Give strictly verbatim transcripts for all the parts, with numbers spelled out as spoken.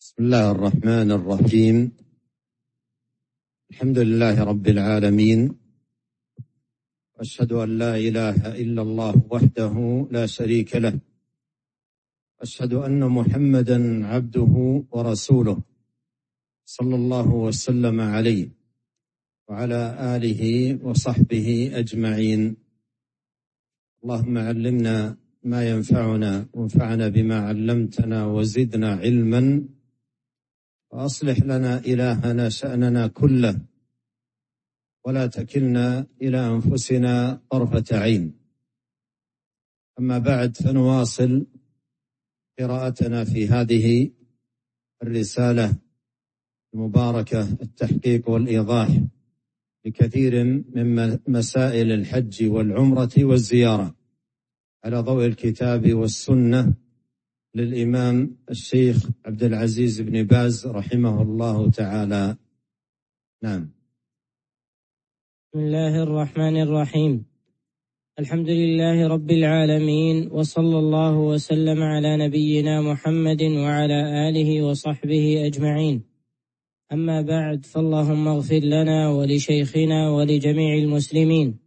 بسم الله الرحمن الرحيم. الحمد لله رب العالمين، وأشهد أن لا إله إلا الله وحده لا شريك له، أشهد أن محمدا عبده ورسوله صلى الله وسلم عليه وعلى آله وصحبه أجمعين. اللهم علمنا ما ينفعنا وانفعنا بما علمتنا وزدنا علما، وأصلح لنا إلهنا شأننا كله، ولا تكلنا إلى أنفسنا طرفة عين. أما بعد، فنواصل قراءتنا في هذه الرسالة المباركة، التحقيق والإيضاح لكثير من مسائل الحج والعمرة والزيارة على ضوء الكتاب والسنة للإمام الشيخ عبد العزيز بن باز رحمه الله تعالى. نعم. بسم الله الرحمن الرحيم. الحمد لله رب العالمين، وصلى الله وسلم على نبينا محمد وعلى آله وصحبه أجمعين. أما بعد، فاللهم اغفر لنا ولشيخنا ولجميع المسلمين.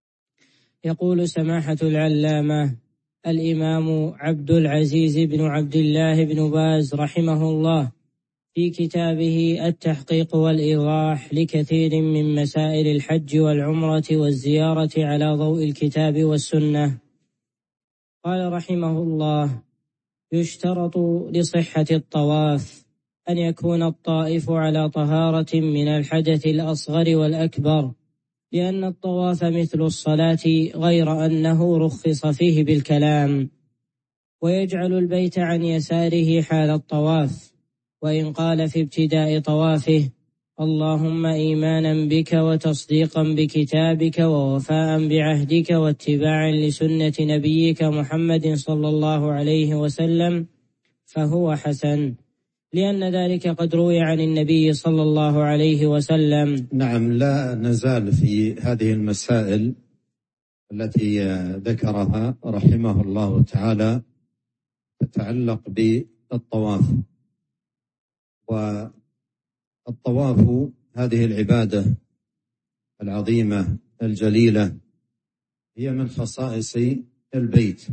يقول سماحة العلامة الإمام عبد العزيز بن عبد الله بن باز رحمه الله في كتابه التحقيق والإيضاح لكثير من مسائل الحج والعمرة والزيارة على ضوء الكتاب والسنة، قال رحمه الله: يشترط لصحة الطواف أن يكون الطائف على طهارة من الحدث الأصغر والأكبر، لأن الطواف مثل الصلاة غير أنه رخص فيه بالكلام، ويجعل البيت عن يساره حال الطواف، وإن قال في ابتداء طوافه: اللهم إيمانا بك وتصديقا بكتابك ووفاء بعهدك واتباعا لسنة نبيك محمد صلى الله عليه وسلم، فهو حسن، لأن ذلك قد روي عن النبي صلى الله عليه وسلم. نعم، لا نزال في هذه المسائل التي ذكرها رحمه الله تعالى تتعلق بالطواف. والطواف هذه العبادة العظيمة الجليلة هي من خصائص البيت،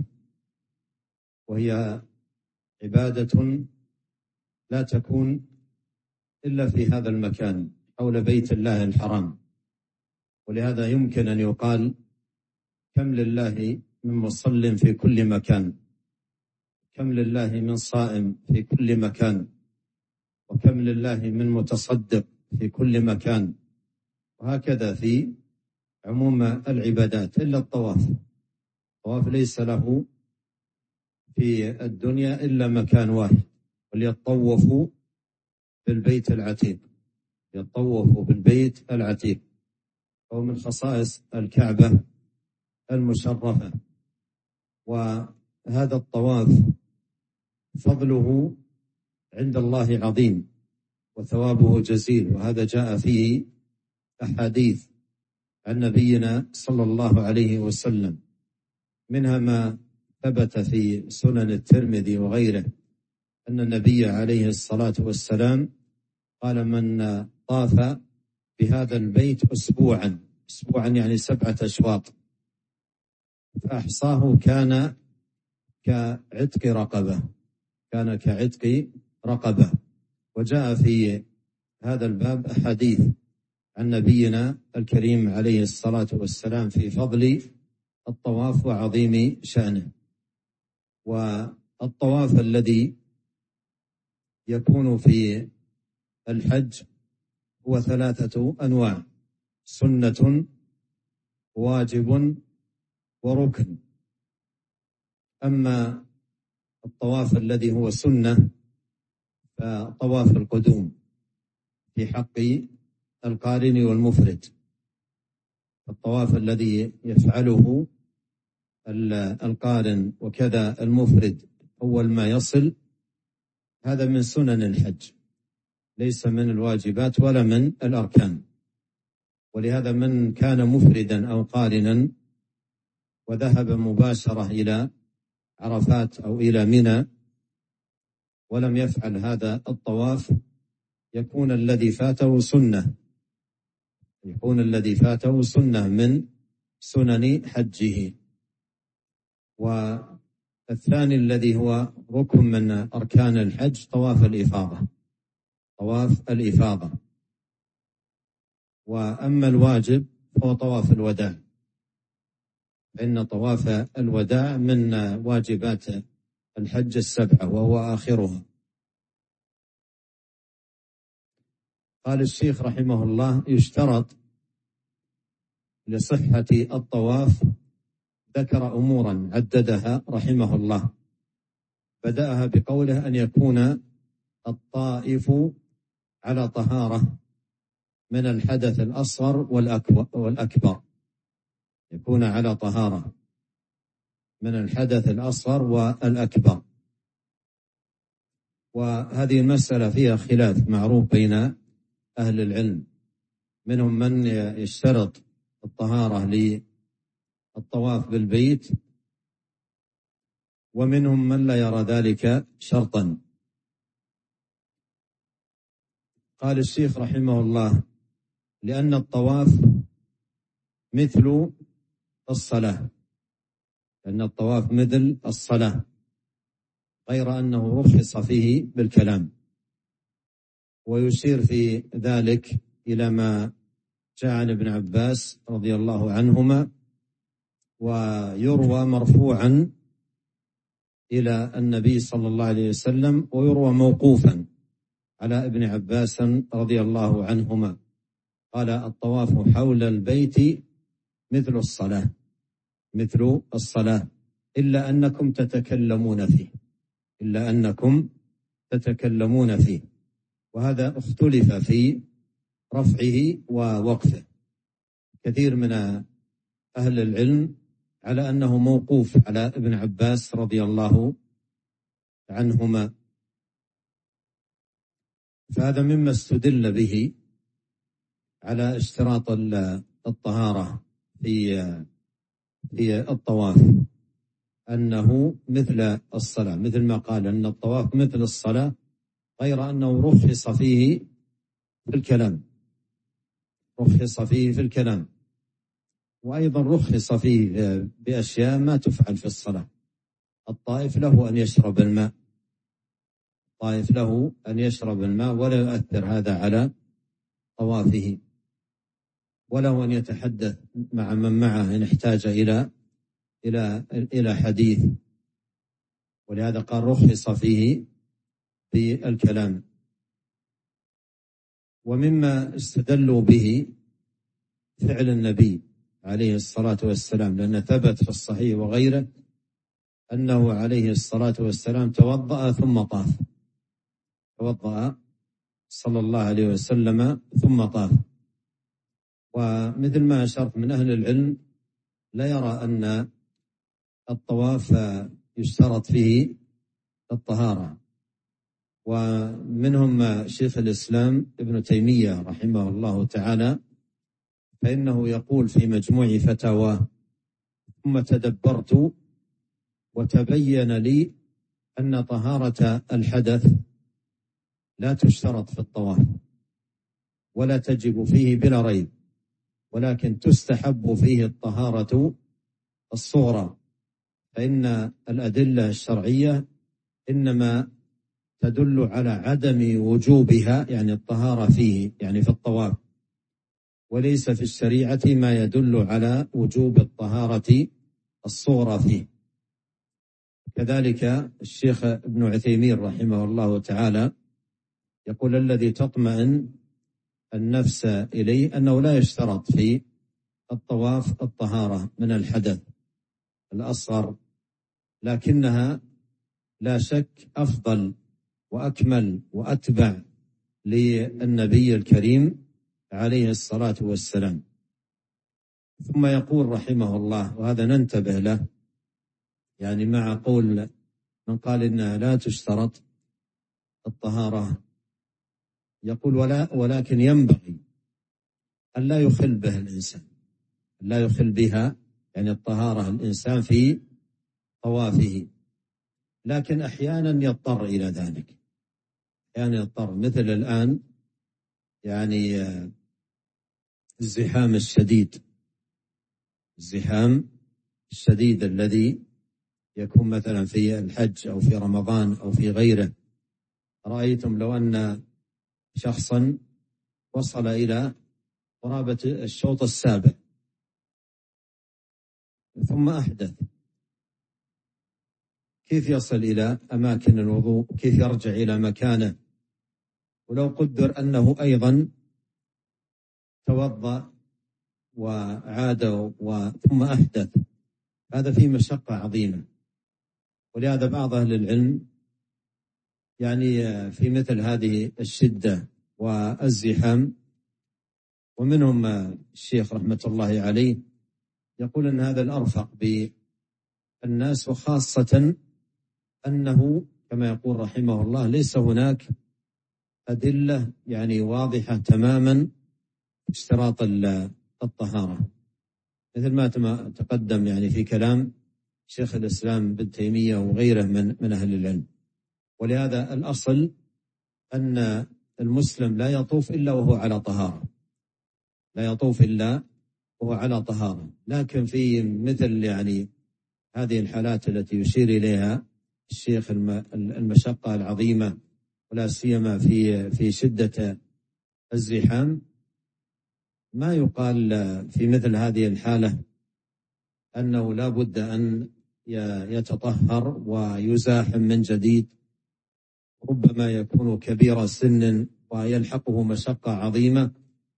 وهي عبادة لا تكون إلا في هذا المكان حول بيت الله الحرام. ولهذا يمكن أن يقال: كم لله من مصل في كل مكان، كم لله من صائم في كل مكان، وكم لله من متصدق في كل مكان، وهكذا في عموم العبادات إلا الطواف. الطواف ليس له في الدنيا إلا مكان واحد: وليطوفوا بالبيت العتيق، يطوفوا بالبيت العتيق، هو من خصائص الكعبة المشرفة. وهذا الطواف فضله عند الله عظيم وثوابه جزيل، وهذا جاء فيه أحاديث عن نبينا صلى الله عليه وسلم، منها ما ثبت في سنن الترمذي وغيره أن النبي عليه الصلاة والسلام قال: من طاف بهذا البيت أسبوعا، أسبوعا يعني سبعة أشواط، فأحصاه كان كعتق رقبة، كان كعتق رقبة. وجاء في هذا الباب أحاديث عن نبينا الكريم عليه الصلاة والسلام في فضل الطواف وعظيم شأنه. والطواف الذي يكون في الحج هو ثلاثة أنواع: سنة، واجب، وركن. أما الطواف الذي هو سنة فطواف القدوم في حق القارن والمفرد. الطواف الذي يفعله القارن وكذا المفرد أول ما يصل، هذا من سنن الحج، ليس من الواجبات ولا من الأركان. ولهذا من كان مفردا أو قارنا وذهب مباشرة إلى عرفات أو إلى منى ولم يفعل هذا الطواف يكون الذي فاته سنة يكون الذي فاته سنة من سنن حجه. والثاني الذي هو ركن من أركان الحج طواف الإفاضة طواف الإفاضة وأما الواجب هو طواف الوداع، فإن طواف الوداع من واجبات الحج السبعة وهو آخرها. قال الشيخ رحمه الله: يشترط لصحة الطواف، ذكر أمورا عددها رحمه الله، بدأها بقوله: أن يكون الطائف على طهارة من الحدث الأصغر والأكبر يكون على طهارة من الحدث الأصغر والأكبر. وهذه المسألة فيها خلاف معروف بين أهل العلم، منهم من يشترط الطهارة للطواف بالبيت، ومنهم من لا يرى ذلك شرطا. قال الشيخ رحمه الله: لأن الطواف مثل الصلاة لأن الطواف مثل الصلاة غير أنه رخص فيه بالكلام. ويشير في ذلك إلى ما جاء عن ابن عباس رضي الله عنهما، ويروى مرفوعا إلى النبي صلى الله عليه وسلم، ويروى موقوفا على ابن عباس رضي الله عنهما، قال: الطواف حول البيت مثل الصلاة مثل الصلاة إلا أنكم تتكلمون فيه إلا أنكم تتكلمون فيه وهذا اختلف في رفعه ووقفه. كثير من أهل العلم على أنه موقوف على ابن عباس رضي الله عنهما، فهذا مما استدل به على اشتراط الطهارة في في الطواف، أنه مثل الصلاة، مثل ما قال أن الطواف مثل الصلاة، غير أنه رخص فيه في الكلام رخص فيه في الكلام وأيضا رخص فيه بأشياء ما تفعل في الصلاة. الطائف له أن يشرب الماء الطائف له أن يشرب الماء ولا يؤثر هذا على طوافه، وله أن يتحدث مع من معه إن احتاج إلى إلى إلى حديث، ولهذا قال رخص فيه بالكلام. ومما استدلوا به فعل النبي عليه الصلاة والسلام، لأن ثبت في الصحيح وغيره أنه عليه الصلاة والسلام توضأ ثم طاف توضأ صلى الله عليه وسلم ثم طاف. ومثل ما أشرت من أهل العلم لا يرى أن الطواف يشترط فيه الطهارة، ومنهم شيخ الإسلام ابن تيمية رحمه الله تعالى، فإنه يقول في مجموع فتاواه: ثم تدبرت وتبين لي أن طهارة الحدث لا تشترط في الطواف ولا تجب فيه بلا ريب، ولكن تستحب فيه الطهارة الصغرى، فإن الأدلة الشرعية إنما تدل على عدم وجوبها، يعني الطهارة فيه يعني في الطواف، وليس في الشريعة ما يدل على وجوب الطهارة الصغرى فيه. كذلك الشيخ ابن عثيمين رحمه الله تعالى يقول: الذي تطمئن النفس إليه أنه لا يشترط في الطواف الطهارة من الحدث الأصغر، لكنها لا شك أفضل وأكمل وأتبع للنبي الكريم عليه الصلاة والسلام. ثم يقول رحمه الله، وهذا ننتبه له، يعني مع قول من قال إنها لا تشترط الطهارة، يقول: ولا ولكن ينبغي أن لا يخل به الإنسان لا يخل بها يعني الطهارة الإنسان في طوافه، لكن أحيانا يضطر إلى ذلك كان يضطر، مثل الآن يعني الزحام الشديد الزحام الشديد الذي يكون مثلا في الحج أو في رمضان أو في غيره. رأيتم لو أن شخصا وصل إلى قرابة الشوط السابع ثم أحدث، كيف يصل إلى أماكن الوضوء؟ كيف يرجع إلى مكانه؟ ولو قدر أنه أيضا توضأ وعاد ثم أحدث، هذا فيه مشقة عظيمة. ولهذا بعض أهل العلم يعني في مثل هذه الشدة والزحام، ومنهم الشيخ رحمة الله عليه يقول أن هذا الأرفق بالناس، وخاصة أنه كما يقول رحمه الله ليس هناك أدلة يعني واضحة تماما اشتراط الطهارة، مثل ما تقدم يعني في كلام شيخ الإسلام ابن تيمية وغيره من من أهل العلم. ولهذا الأصل أن المسلم لا يطوف إلا وهو على طهارة، لا يطوف إلا وهو على طهارة. لكن في مثل يعني هذه الحالات التي يشير إليها الشيخ، المشقة العظيمة ولا سيما في في شدة الزحام، ما يقال في مثل هذه الحالة أنه لا بد أن يتطهر ويزاحم من جديد، ربما يكون كبير سن ويلحقه مشقة عظيمة،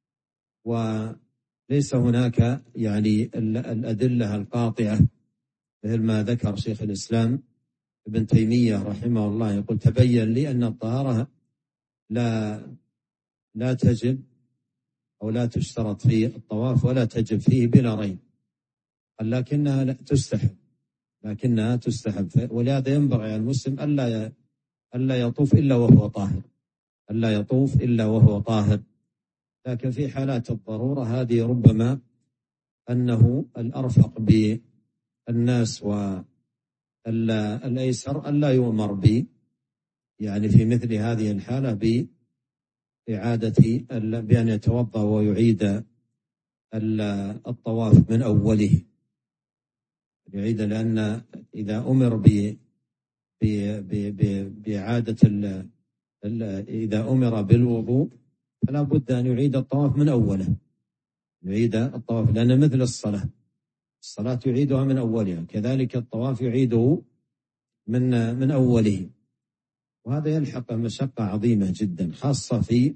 وليس هناك يعني الأدلة القاطعة مثل ما ذكر شيخ الإسلام ابن تيمية رحمه الله. يقول تبين لي أن الطهارة لا لا تجب أو لا تشترط في الطواف ولا تجب فيه بلا ريب، لكنها تستحب لكنها تستحب ولهذا ينبغي على المسلم ألا ألا يطوف إلا وهو طاهر ألا يطوف إلا وهو طاهر. لكن في حالات الضرورة هذه ربما أنه الأرفق بالناس والأيسر ألا يؤمر ب يعني في مثل هذه الحالة بإعادة بأن يتوضأ ويعيد الطواف من أوله، يعيد، لأن إذا أمر ب بإعادة إذا أمر بالوضوء فلا بد أن يعيد الطواف من أوله، يعيد الطواف، لأن مثل الصلاة الصلاة يعيدها من أولها، كذلك الطواف يعيده من من أوله. وهذا يلحق مشقة عظيمة جدا، خاصة في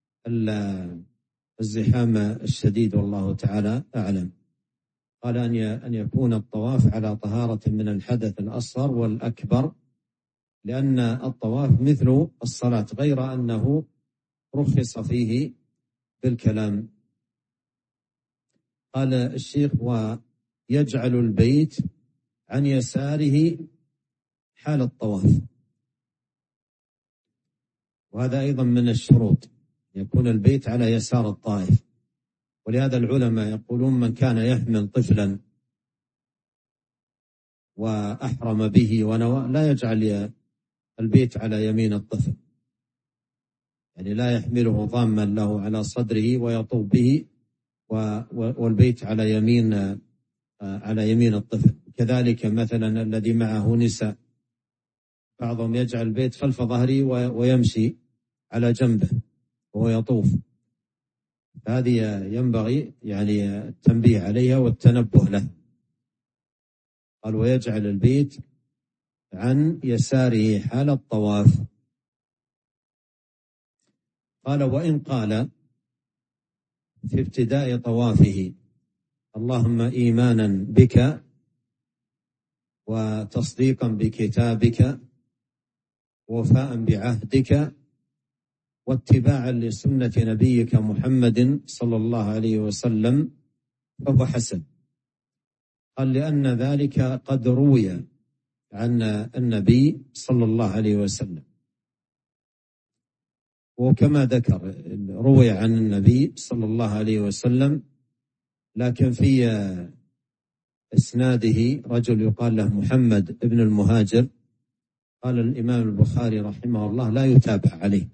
الزحام الشديد، والله تعالى أعلم. قال أن أن يكون الطواف على طهارة من الحدث الأصغر والأكبر، لأن الطواف مثل الصلاة، غير أنه رخص فيه بالكلام. قال الشيخ ويجعل البيت عن يساره حال الطواف، وهذا أيضا من الشروط، يكون البيت على يسار الطائف. ولهذا العلماء يقولون من كان يحمل طفلا وأحرم به ونوى لا يجعل البيت على يمين الطفل، يعني لا يحمله ضاما له على صدره ويطوف به والبيت على يمين على يمين الطفل. كذلك مثلا الذي معه نساء، بعضهم يجعل البيت خلف ظهره ويمشي على جنبه وهو يطوف، هذه ينبغي يعني التنبيه عليها والتنبه له. قال ويجعل البيت عن يساره حال الطواف. قال وإن قال في ابتداء طوافه اللهم إيمانا بك وتصديقا بكتابك ووفاء بعهدك واتباعا لسنة نبيك محمد صلى الله عليه وسلم فهو حسن. قال لأن ذلك قد روي عن النبي صلى الله عليه وسلم، وكما ذكر روي عن النبي صلى الله عليه وسلم، لكن في إسناده رجل يقال له محمد ابن المهاجر قال الإمام البخاري رحمه الله لا يتابع عليه،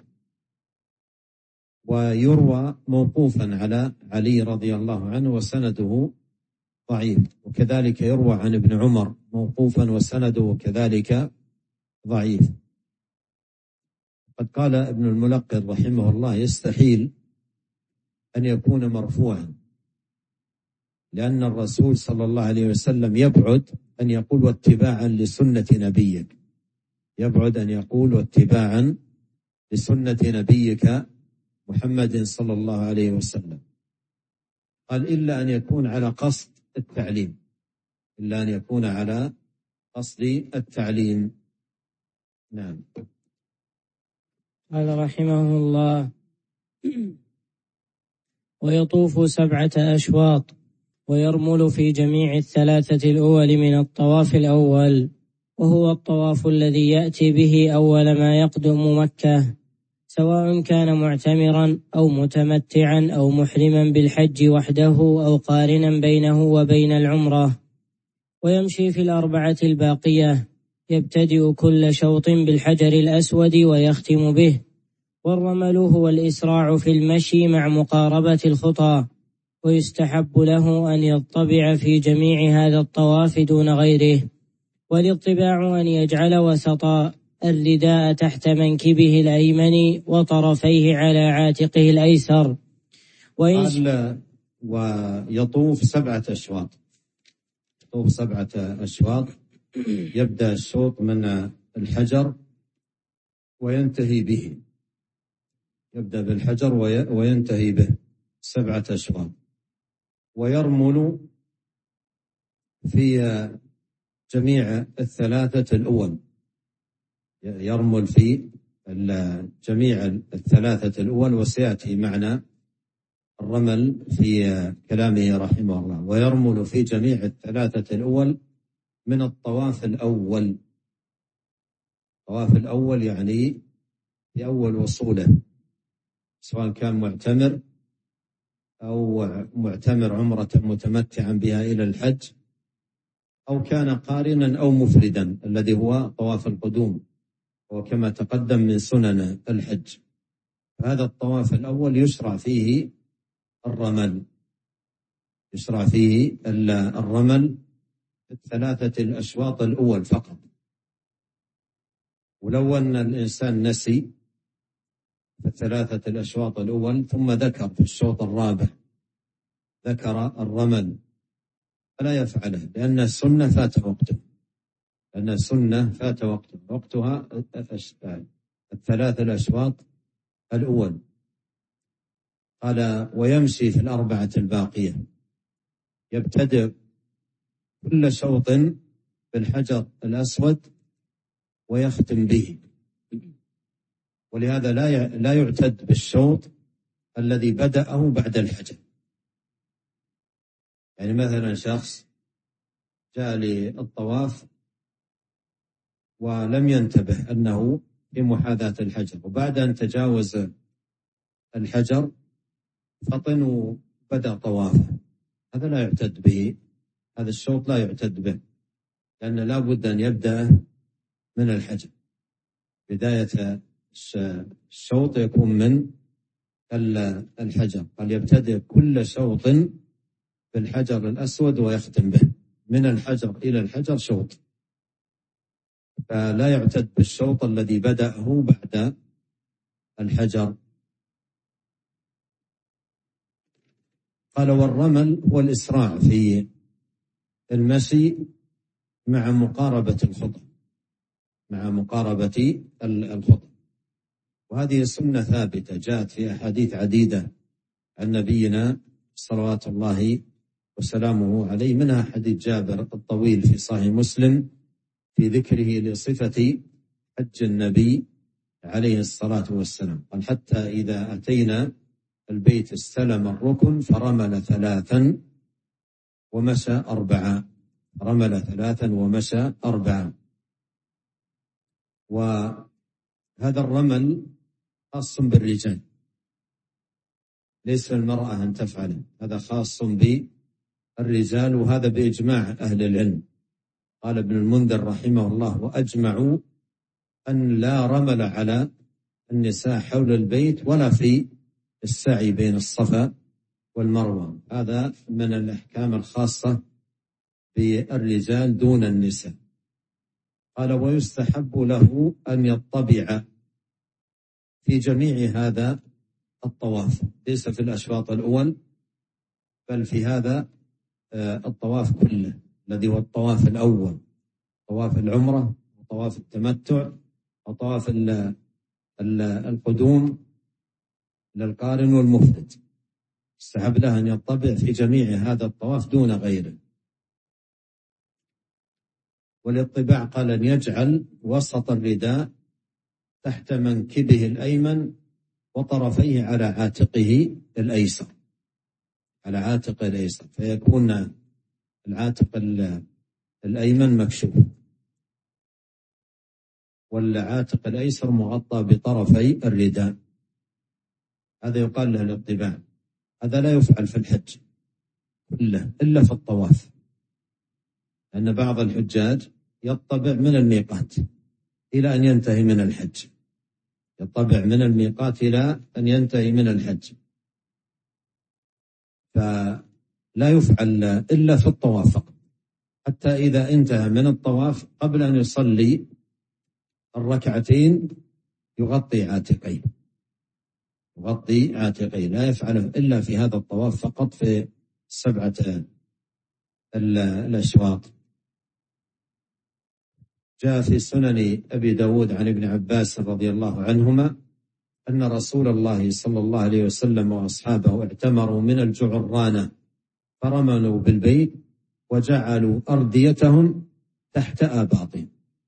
ويروى موقوفا على علي رضي الله عنه وسنده ضعيف، وكذلك يروى عن ابن عمر موقوفا وسنده كذلك ضعيف. قد قال ابن الملقن رحمه الله يستحيل أن يكون مرفوعا، لأن الرسول صلى الله عليه وسلم يبعد أن يقول واتباعا لسنة نبيك، يبعد أن يقول واتباعا لسنة نبيك محمد صلى الله عليه وسلم. قال إلا أن يكون على قصد التعليم، إلا أن يكون على قصد التعليم. نعم. قال رحمه الله: ويطوف سبعة أشواط ويرمل في جميع الثلاثة الأول من الطواف الأول، وهو الطواف الذي يأتي به أول ما يقدم مكة، سواء كان معتمرا أو متمتعا أو محرما بالحج وحده أو قارنا بينه وبين العمرة. ويمشي في الأربعة الباقية، يبتدئ كل شوط بالحجر الأسود ويختم به. والرمل هو الإسراع في المشي مع مقاربة الخطى، ويستحب له أن يطبع في جميع هذا الطواف دون غيره. والاطباع أن يجعل وسط الرداء تحت منكبه الأيمن وطرفيه على عاتقه الأيسر. قال ويطوف سبعة أشواط، يطوف سبعة أشواط، يبدأ الشوط من الحجر وينتهي به، يبدأ بالحجر وينتهي به سبعة أشواط. ويرمل في جميع الثلاثة الأول، يرمل في جميع الثلاثة الأول، وسيأتي معنى الرمل في كلامه رحمه الله. ويرمل في جميع الثلاثة الأول من الطواف الأول. الطواف الأول يعني في أول وصوله، سواء كان معتمر أو معتمر عمرة متمتعا بها إلى الحج، أو كان قارنا أو مفردا الذي هو طواف القدوم، وكما تقدم من سنن الحج. هذا الطواف الأول يشرع فيه الرمل، يشرع فيه الرمل الثلاثة الأشواط الأول فقط. ولو أن الإنسان نسي في الثلاثة الأشواط الأول ثم ذكر في الشوط الرابع ذكر الرمل فلا يفعله، لأن السنة فات وقته، لأن السنة فات وقته وقتها الثلاثة الأشواط الأول. قال ويمشي في الأربعة الباقية، يبتدئ كل شوط بالحجر الأسود ويختم به. ولهذا لا لا يعتد بالشوط الذي بدأه بعد الحجر. يعني مثلا شخص جاء للطواف ولم ينتبه أنه في محاذاة الحجر، وبعد أن تجاوز الحجر فطن وبدأ طوافه، هذا لا يعتد به، هذا الشوط لا يعتد به، لأن لا بد أن يبدأ من الحجر. بداية الشوط يكون من الحجر. قال يبتدئ كل شوط بالحجر الأسود ويختم به، من الحجر إلى الحجر شوط، فلا يعتد بالشوط الذي بدأه بعد الحجر. قال والرمل هو الإسراع في المشي مع مقاربة الخطى، مع مقاربة الخطى. وهذه سنة ثابتة جاءت في أحاديث عديدة عن نبينا صلوات الله وسلامه عليه، منها حديث جابر الطويل في صحيح مسلم في ذكره لصفة حج النبي عليه الصلاة والسلام. قال حتى إذا أتينا البيت استلم الركن فرمل ثلاثا ومشى أربعا، رمل ثلاثا ومشى أربعا. وهذا الرمل خاص بالرجال، ليس المرأة أن تفعله، هذا خاص بالرجال، وهذا بإجماع أهل العلم. قال ابن المنذر رحمه الله وأجمعوا أن لا رمل على النساء حول البيت ولا في السعي بين الصفا والمروة. هذا من الأحكام الخاصة بالرجال دون النساء. قال ويستحب له أن يطبع في جميع هذا الطواف، ليس في الأشواط الأول بل في هذا الطواف كله الذي هو الطواف الأول، طواف العمرة وطواف التمتع وطواف القدوم للقارن والمفرد. استحب له أن يطبع في جميع هذا الطواف دون غيره. والاطباع قال أن يجعل وسط الرداء تحت منكبه الأيمن وطرفيه على عاتقه الأيسر، على عاتق الأيسر، فيكون العاتق الأيمن مكشوف والعاتق الأيسر مغطى بطرفي الرداء. هذا يقال له الاطباع. هذا لا يفعل في الحج كله إلا في الطواف، لأن بعض الحجاج يطبع من الميقات إلى أن ينتهي من الحج، يطبع من الميقات إلى أن ينتهي من الحج، فلا يفعل إلا في الطواف فقط، حتى إذا انتهى من الطواف قبل أن يصلي الركعتين يغطي عاتقيه، يغطي عاتقيه، لا يفعله إلا في هذا الطواف فقط في السبعة الأشواط. جاء في سنن أبي داود عن ابن عباس رضي الله عنهما أن رسول الله صلى الله عليه وسلم وأصحابه اعتمروا من الجعرانة فرملوا بالبيت وجعلوا أرديتهم تحت آباطهم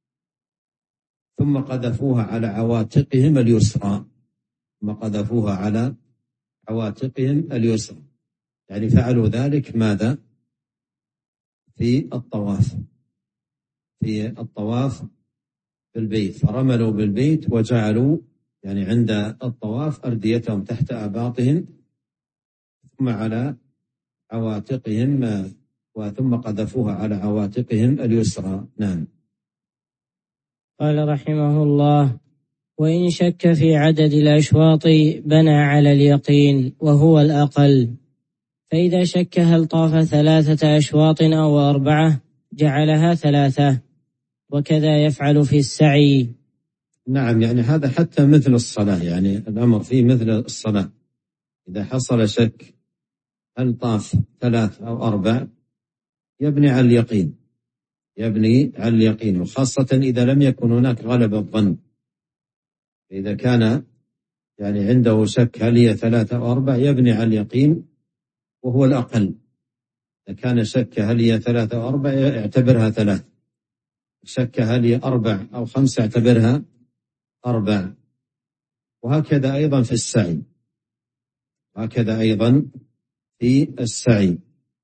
ثم قذفوها على عواتقهم اليسرى، ثم قذفوها على عواتقهم اليسرى، يعني فعلوا ذلك ماذا؟ في الطواف، في الطواف بالبيت، فرملوا بالبيت وجعلوا يعني عند الطواف أرديتهم تحت آباطهم ثم على عواتقهم وثم قذفوها على عواتقهم اليسرى. نعم. قال رحمه الله: وإن شك في عدد الأشواط بنى على اليقين وهو الأقل، فإذا شك هل طاف ثلاثة أشواط أو أربعة جعلها ثلاثة، وكذا يفعل في السعي. نعم، يعني هذا حتى مثل الصلاة، يعني الأمر فيه مثل الصلاة. إذا حصل شك هل طاف ثلاث أو أربع يبني على اليقين، يبني على اليقين، وخاصة إذا لم يكن هناك غلبة الظن. إذا كان يعني عنده شك هل هي ثلاثة أو أربع يبني على اليقين وهو الأقل. إذا كان شك هل هي ثلاثة أو أربع يعتبرها ثلاث، شك هل هي أربع أو خمسة يعتبرها أربع، وهكذا أيضا في السعي، هكذا أيضا في السعي.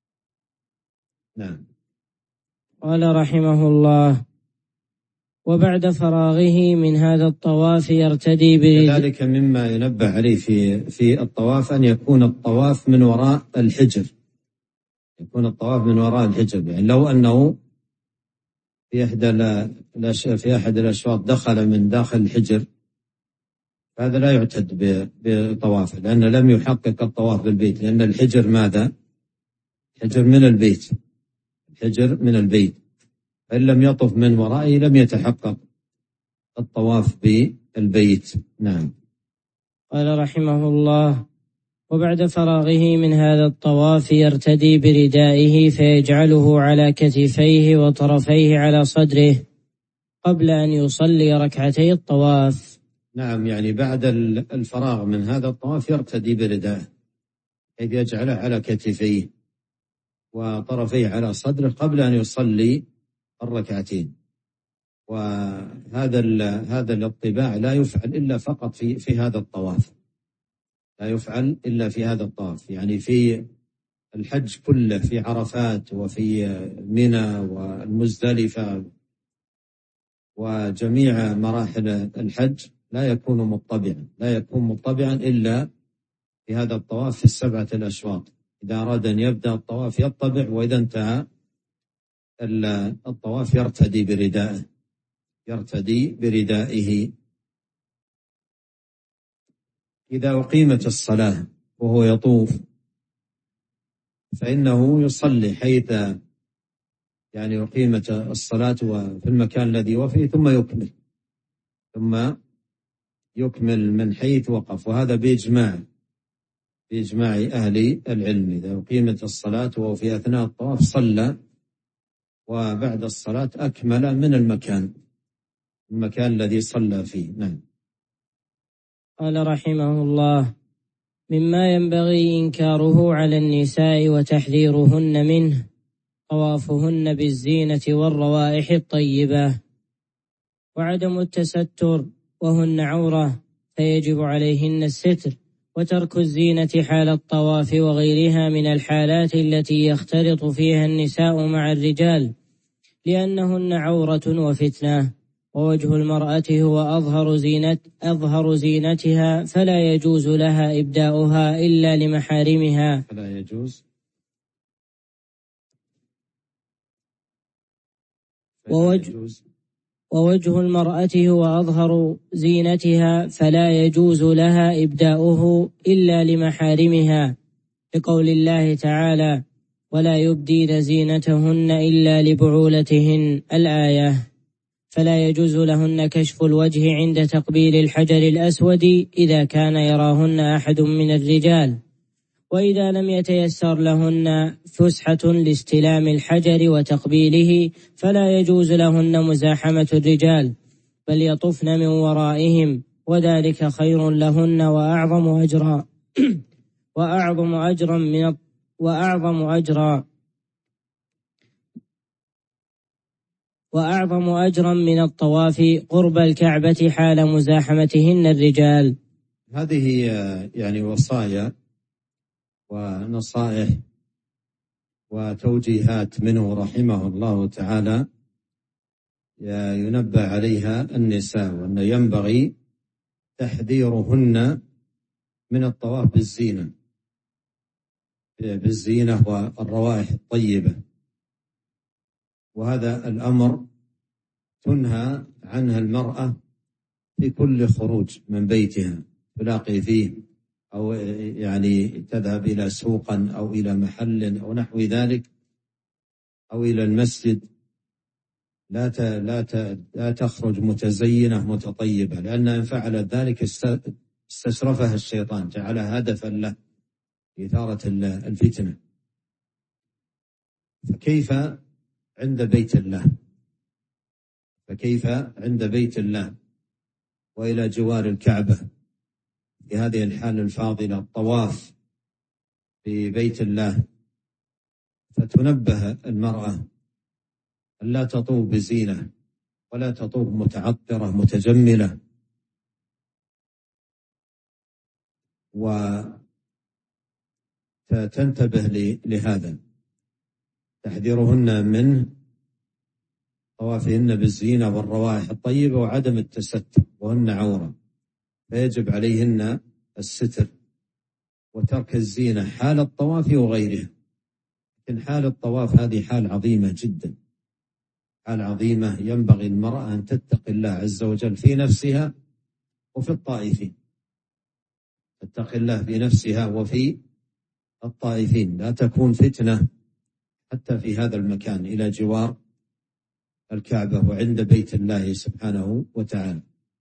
نعم. قال رحمه الله: وبعد فراغه من هذا الطواف يرتدي برجل. ذلك مما ينبه عليه في في الطواف أن يكون الطواف من وراء الحجر، يكون الطواف من وراء الحجر. يعني لو أنه في إحدى في أحد الأشواط دخل من داخل الحجر هذا لا يعتد بطوافه، لأنه لم يحقق الطواف بالبيت، لأن الحجر ماذا؟ الحجر من البيت، الحجر من البيت، فإن لم يطف من ورائه لم يتحقق الطواف بالبيت. نعم. قال رحمه الله: وبعد فراغه من هذا الطواف يرتدي بردائه فيجعله على كتفيه وطرفيه على صدره قبل أن يصلي ركعتي الطواف. نعم، يعني بعد الفراغ من هذا الطواف يرتدي بردائه إذ يجعله على كتفيه وطرفيه على صدره قبل أن يصلي الركعتين. وهذا هذا الاطباع لا يفعل إلا فقط في في هذا الطواف، لا يفعل إلا في هذا الطواف، يعني في الحج كله، في عرفات وفي منى والمزدلفة وجميع مراحل الحج لا يكون مطبعا، لا يكون مطبعا إلا في هذا الطواف في السبعة الأشواط. إذا أراد أن يبدأ الطواف يطبع، وإذا انتهى الطواف يرتدي بردائه، يرتدي بردائه. إذا أقيمت الصلاة وهو يطوف فإنه يصلي حيث يعني أقيمت الصلاة في المكان الذي هو فيه، ثم يكمل ثم يكمل من حيث وقف، وهذا بإجماع بإجماع أهل العلم. إذا أقيمت الصلاة وهو في أثناء الطواف صلى، وبعد الصلاة أكمل من المكان المكان الذي صلى فيه. نعم. قال رحمه الله: مما ينبغي إنكاره على النساء وتحذيرهن منه طوافهن بالزينة والروائح الطيبة، وعدم التستر وهن عورة فيجب عليهن الستر، وترك الزينة حال الطواف وغيرها من الحالات التي يختلط فيها النساء مع الرجال، لأنهن عورة وفتنة. ووجه المرأة هو أظهر زينة أظهر زينتها، فلا يجوز لها إبداؤها إلا لمحارمها. فلا يجوز ووجه, ووجه المرأة هو أظهر زينتها، فلا يجوز لها إبداؤه إلا لمحارمها، لقول الله تعالى: ولا يبدين زينتهن إلا لبعولتهن، الآية. فلا يجوز لهن كشف الوجه عند تقبيل الحجر الأسود إذا كان يراهن أحد من الرجال، وإذا لم يتيسر لهن فسحة لاستلام الحجر وتقبيله فلا يجوز لهن مزاحمة الرجال، بل يطفن من ورائهم، وذلك خير لهن وأعظم أجرا وأعظم أجرا من وأعظم أجرا وأعظم أجرا من الطواف قرب الكعبة حال مزاحمتهن الرجال. هذه يعني وصايا ونصائح وتوجيهات منه رحمه الله تعالى ينبه عليها النساء، وأن ينبغي تحذيرهن من الطواف بالزينة بالزينة والروائح الطيبة. وهذا الأمر تنهى عنها المرأة في كل خروج من بيتها تلاقي فيه، أو يعني تذهب إلى سوق أو إلى محل أو نحو ذلك أو إلى المسجد، لا لا لا تخرج متزينة متطيبة، لأن إن فعلت ذلك استشرفها الشيطان، جعلها هدفا له إثارة الفتنة. فكيف عند بيت الله فكيف عند بيت الله وإلى جوار الكعبة في هذه الحالة الفاضلة، الطواف في بيت الله. فتنبه المرأة أن لا تطوف بزينة ولا تطوف متعطرة متجملة، وتنتبه لهذا، تحذيرهن من طوافهن بالزينة والروائح الطيبة وعدم التستر وهن عورة، فيجب عليهن الستر وترك الزينة حال الطواف وغيرها. لكن حال الطواف هذه حال عظيمة جدا، حال عظيمة ينبغي المرأة أن تتقي الله عز وجل في نفسها وفي الطائفين، تتقي الله في نفسها وفي الطائفين، لا تكون فتنة حتى في هذا المكان إلى جوار الكعبة وعند بيت الله سبحانه وتعالى.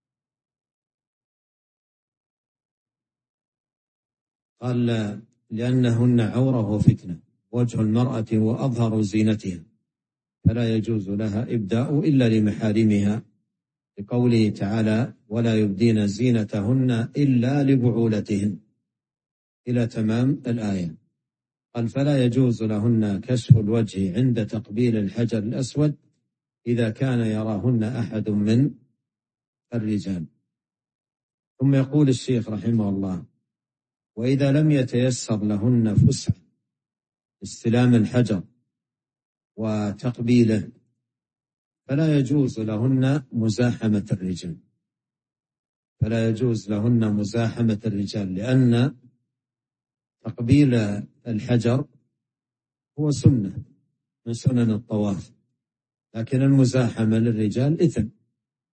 قال لأنهن عورة وفتنة، وجه المرأة وأظهر زينتها، فلا يجوز لها إبداء إلا لمحارمها، لقوله تعالى: ولا يبدين زينتهن إلا لبعولتهن، إلى تمام الآية. قال فلا يجوز لهن كشف الوجه عند تقبيل الحجر الأسود إذا كان يراهن أحد من الرجال. ثم يقول الشيخ رحمه الله: وإذا لم يتيسر لهن فسحة استلام الحجر وتقبيله فلا يجوز لهن مزاحمة الرجال فلا يجوز لهن مزاحمة الرجال لأن تقبيل الحجر هو سنة من سنن الطواف، لكن المزاحمة للرجال إثم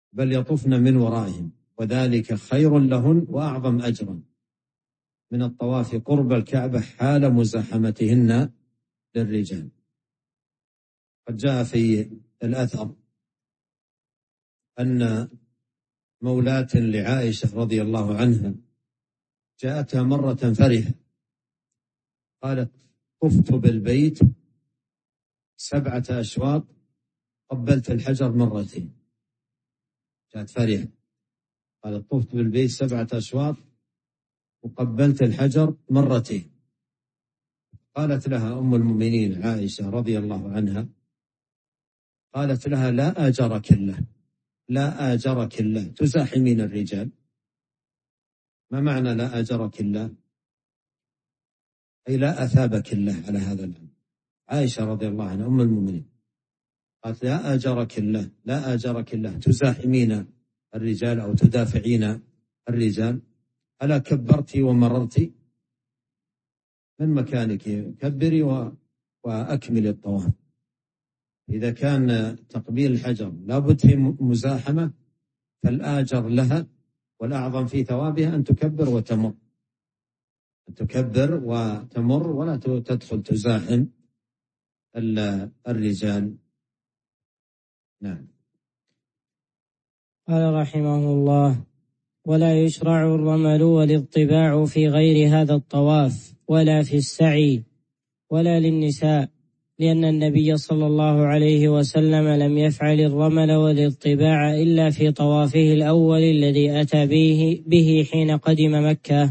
بل يطفن من ورائهم، وذلك خير لهن وأعظم أجرا من الطواف قرب الكعبة حال مزاحمتهن للرجال. قد جاء في الأثر أن مولاة لعائشة رضي الله عنها جاءتها مرة فرحة، قالت: طفت بالبيت سبعة أشواط قبلت الحجر مرتين. جاءت فرحة قالت: طفت بالبيت سبعة أشواط وقبلت الحجر مرتين. قالت لها أم المؤمنين عائشة رضي الله عنها، قالت لها: لا آجرك الله، لا آجرك الله، تزاحمين الرجال. ما معنى لا آجرك الله؟ أي لا أثابك الله على هذا الأمر. عائشة رضي الله عنها أم المؤمنين قالت: لا آجرك الله، لا آجرك الله، تزاحمين الرجال أو تدافعين الرجال. ألا كبرتي ومررتي؟ من مكانك كبري وأكمل الطواف. إذا كان تقبيل الحجر لابد في مزاحمة، فالآجر لها والأعظم في ثوابها أن تكبر وتمر، أن تكبر وتمر ولا تدخل تزاحم الرجال. نعم. قال رحمه الله: ولا يشرع الرمل والاضطباع في غير هذا الطواف ولا في السعي ولا للنساء، لأن النبي صلى الله عليه وسلم لم يفعل الرمل والاضطباع إلا في طوافه الأول الذي أتى به, به حين قدم مكة،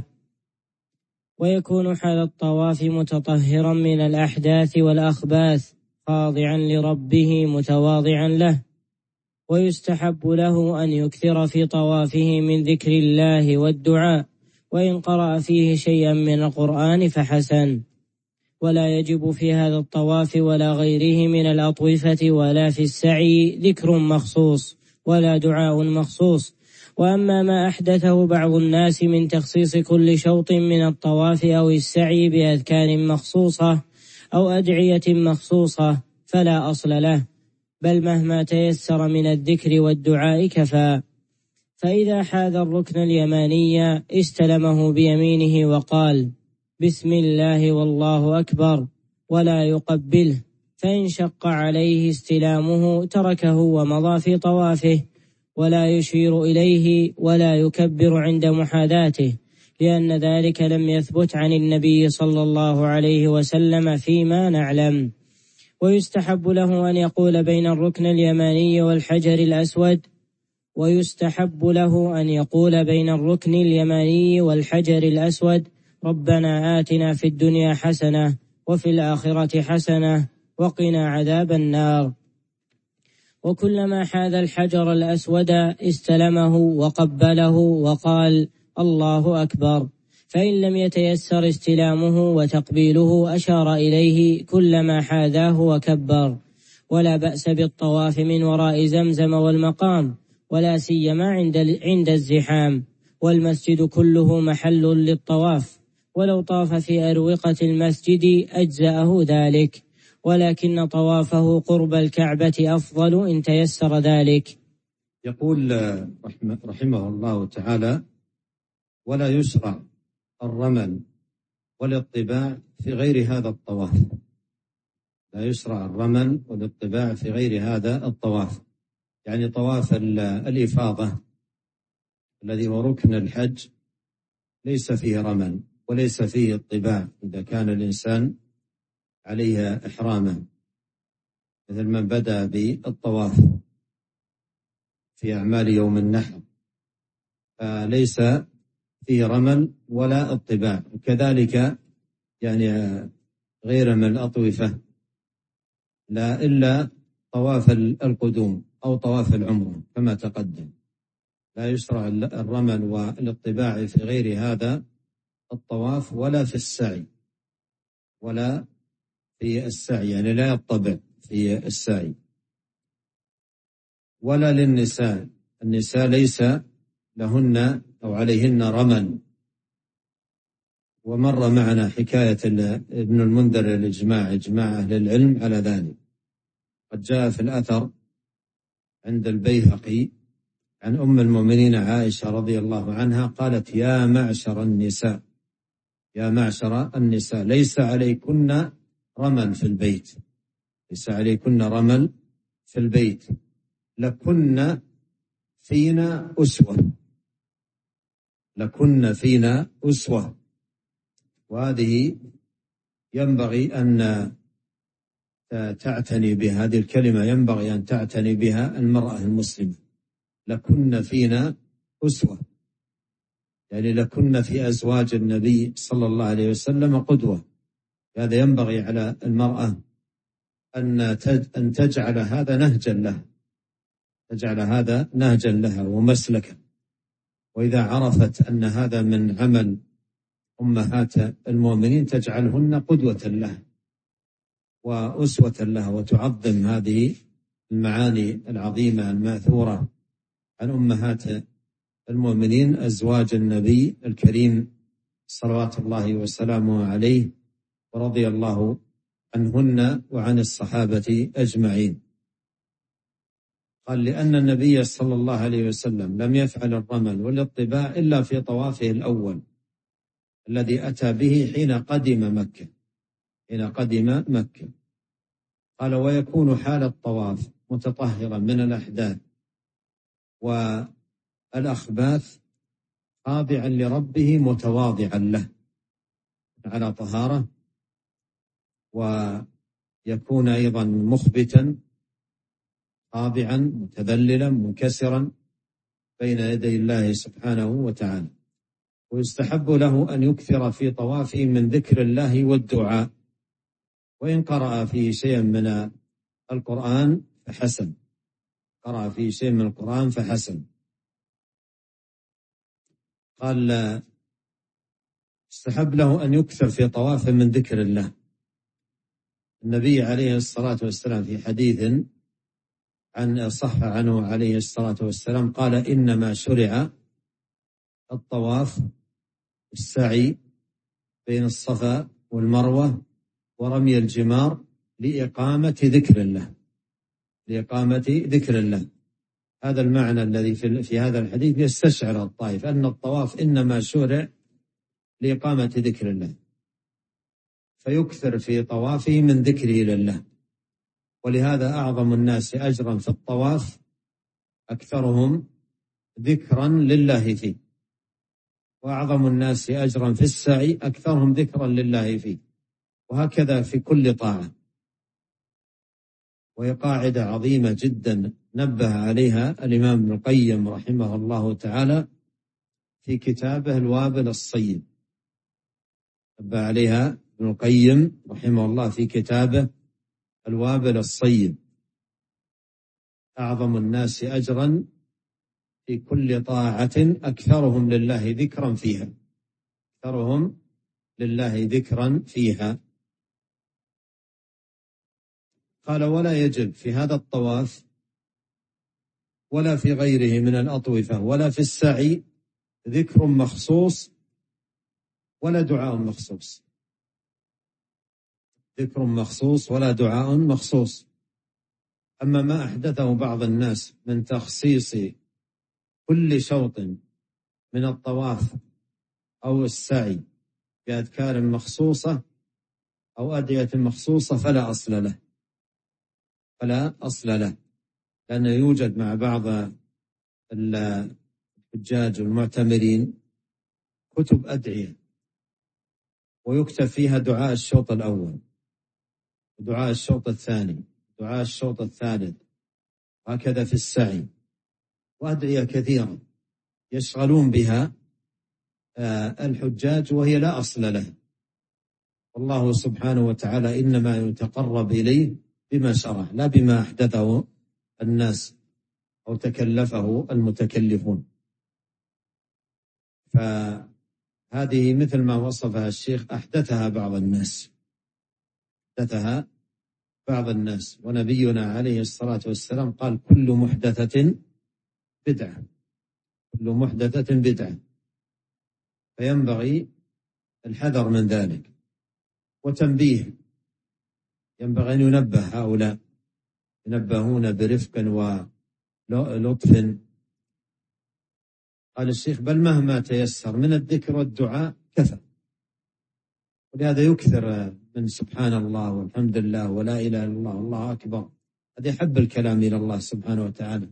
ويكون حال الطواف متطهرا من الأحداث والأخباث خاضعا لربه متواضعا له. ويستحب له أن يكثر في طوافه من ذكر الله والدعاء، وإن قرأ فيه شيئا من القرآن فحسن. ولا يجب في هذا الطواف ولا غيره من الأطوفة ولا في السعي ذكر مخصوص ولا دعاء مخصوص. وأما ما أحدثه بعض الناس من تخصيص كل شوط من الطواف أو السعي بأذكار مخصوصة أو أدعية مخصوصة فلا أصل له، بل مهما تيسر من الذكر والدعاء كفى. فإذا حاذ الركن اليماني استلمه بيمينه وقال: بسم الله والله أكبر، ولا يقبله، فإن شق عليه استلامه تركه ومضى في طوافه، ولا يشير إليه ولا يكبر عند محاذاته، لأن ذلك لم يثبت عن النبي صلى الله عليه وسلم فيما نعلم. ويستحب له أن يقول بين الركن اليماني والحجر الأسود ويستحب له أن يقول بين الركن اليماني والحجر الأسود: ربنا آتنا في الدنيا حسنة وفي الآخرة حسنة وقنا عذاب النار. وكلما حاذ الحجر الأسود استلمه وقبله وقال: الله أكبر. فإن لم يتيسر استلامه وتقبيله أشار إليه كلما حاذاه وكبر. ولا بأس بالطواف من وراء زمزم والمقام، ولا سيما عند عند الزحام، والمسجد كله محل للطواف، ولو طاف في أروقة المسجد أجزأه ذلك، ولكن طوافه قرب الكعبة أفضل إن تيسر ذلك. يقول رحمه الله تعالى: ولا يشرع الرمل والاطباع في غير هذا الطواف. لا يشرع الرمل والاطباع في غير هذا الطواف، يعني طواف الإفاضة الذي هو ركن الحج ليس فيه رمل وليس فيه اطباع إذا كان الإنسان عليه إحرامه، مثل من بدأ بالطواف في أعمال يوم النحر فليس فيه رمل ولا اطباع. وكذلك يعني غير من الأطوفة لا إلا طواف القدوم أو طواف العمرة كما تقدم. لا يشرع الرمل والاطباع في غير هذا الطواف ولا في السعي، ولا في السعي يعني لا يطبع في السعي. ولا للنساء، النساء ليس لهن أو عليهن رمل. ومر معنا حكاية ابن المنذر الإجماع، إجماع أهل العلم على ذلك. قد جاء في الأثر عند البيهقي عن أم المؤمنين عائشة رضي الله عنها قالت: يا معشر النساء يا معشر النساء ليس عليكن رمل في البيت ليس عليكن رمل في البيت لكن فينا أسوة لكن فينا أسوة. وهذه ينبغي أن تعتني بهذه الكلمة، ينبغي أن تعتني بها المرأة المسلمة. لكن فينا أسوة، يعني لكن في أزواج النبي صلى الله عليه وسلم قدوة. هذا ينبغي على المرأة أن تجعل هذا نهجا لها تجعل هذا نهجا لها ومسلكا. وإذا عرفت أن هذا من عمل أمهات المؤمنين تجعلهن قدوة لها وأسوة لها، وتعظم هذه المعاني العظيمة الماثورة عن أمهات المؤمنين أزواج النبي الكريم صلوات الله وسلامه عليه، ورضي الله عنهن وعن الصحابة أجمعين. قال: لأن النبي صلى الله عليه وسلم لم يفعل الرمل والاطباع إلا في طوافه الأول الذي أتى به حين قدم مكة حين قدم مكة قال: ويكون حال الطواف متطهرا من الأحداث والأخباث خاضعا لربه متواضعا له على طهارة، ويكون أيضا مخبتا خاضعا متذللا منكسرا بين يدي الله سبحانه وتعالى. ويستحب له أن يكثر في طوافه من ذكر الله والدعاء، وإن قرأ فيه شيئا من القرآن فحسن قرأ فيه شيء من القرآن فحسن. قال: استحب له أن يكثر في طوافه من ذكر الله. النبي عليه الصلاة والسلام في حديث عن صح عنه عليه الصلاة والسلام قال: إنما شرع الطواف السعي بين الصفا والمروة ورمي الجمار لإقامة ذكر الله لإقامة ذكر الله. هذا المعنى الذي في, في هذا الحديث يستشعر الطائف أن الطواف إنما شرع لإقامة ذكر الله، فيكثر في طوافه من ذكره لله. ولهذا أعظم الناس أجرا في الطواف أكثرهم ذكرا لله فيه، وأعظم الناس أجرا في السعي أكثرهم ذكرا لله فيه، وهكذا في كل طاعة. وهي قاعدة عظيمة جدا نبه عليها الإمام ابن القيم رحمه الله تعالى في كتابه الوابل الصيب. نبه عليها ابن القيم رحمه الله في كتابه الوابل الصيب: أعظم الناس أجرا في كل طاعة أكثرهم لله ذكرا فيها أكثرهم لله ذكرا فيها. قال: ولا يجب في هذا الطواف ولا في غيره من الأطوفة ولا في السعي ذكر مخصوص ولا دعاء مخصوص ذكر مخصوص ولا دعاء مخصوص. أما ما أحدثه بعض الناس من تخصيص كل شوط من الطواف أو السعي بأذكار مخصوصة أو أدعية مخصوصة فلا أصل له فلا أصل له لأن يوجد مع بعض الحجاج والمعتمرين كتب أدعية ويكتب فيها دعاء الشوط الأول ودعاء الشوط الثاني دعاء الشوط الثالث، هكذا في السعي، وأدعية كثيرة يشغلون بها الحجاج وهي لا أصل لها. والله سبحانه وتعالى إنما يتقرب إليه بما شرع لا بما أحدثه الناس أو تكلفه المتكلفون. فهذه مثل ما وصفها الشيخ أحدثها بعض الناس أحدثها بعض الناس ونبينا عليه الصلاة والسلام قال: كل محدثة بدعة كل محدثة بدعة فينبغي الحذر من ذلك وتنبيه. ينبغي أن ينبه هؤلاء ينبهون برفق ولطف قال الشيخ بل مهما تيسر من الذكر والدعاء كفى. ولهذا يكثر من سبحان الله والحمد لله ولا إله إلا الله والله أكبر. هذا يحب الكلام إلى الله سبحانه وتعالى،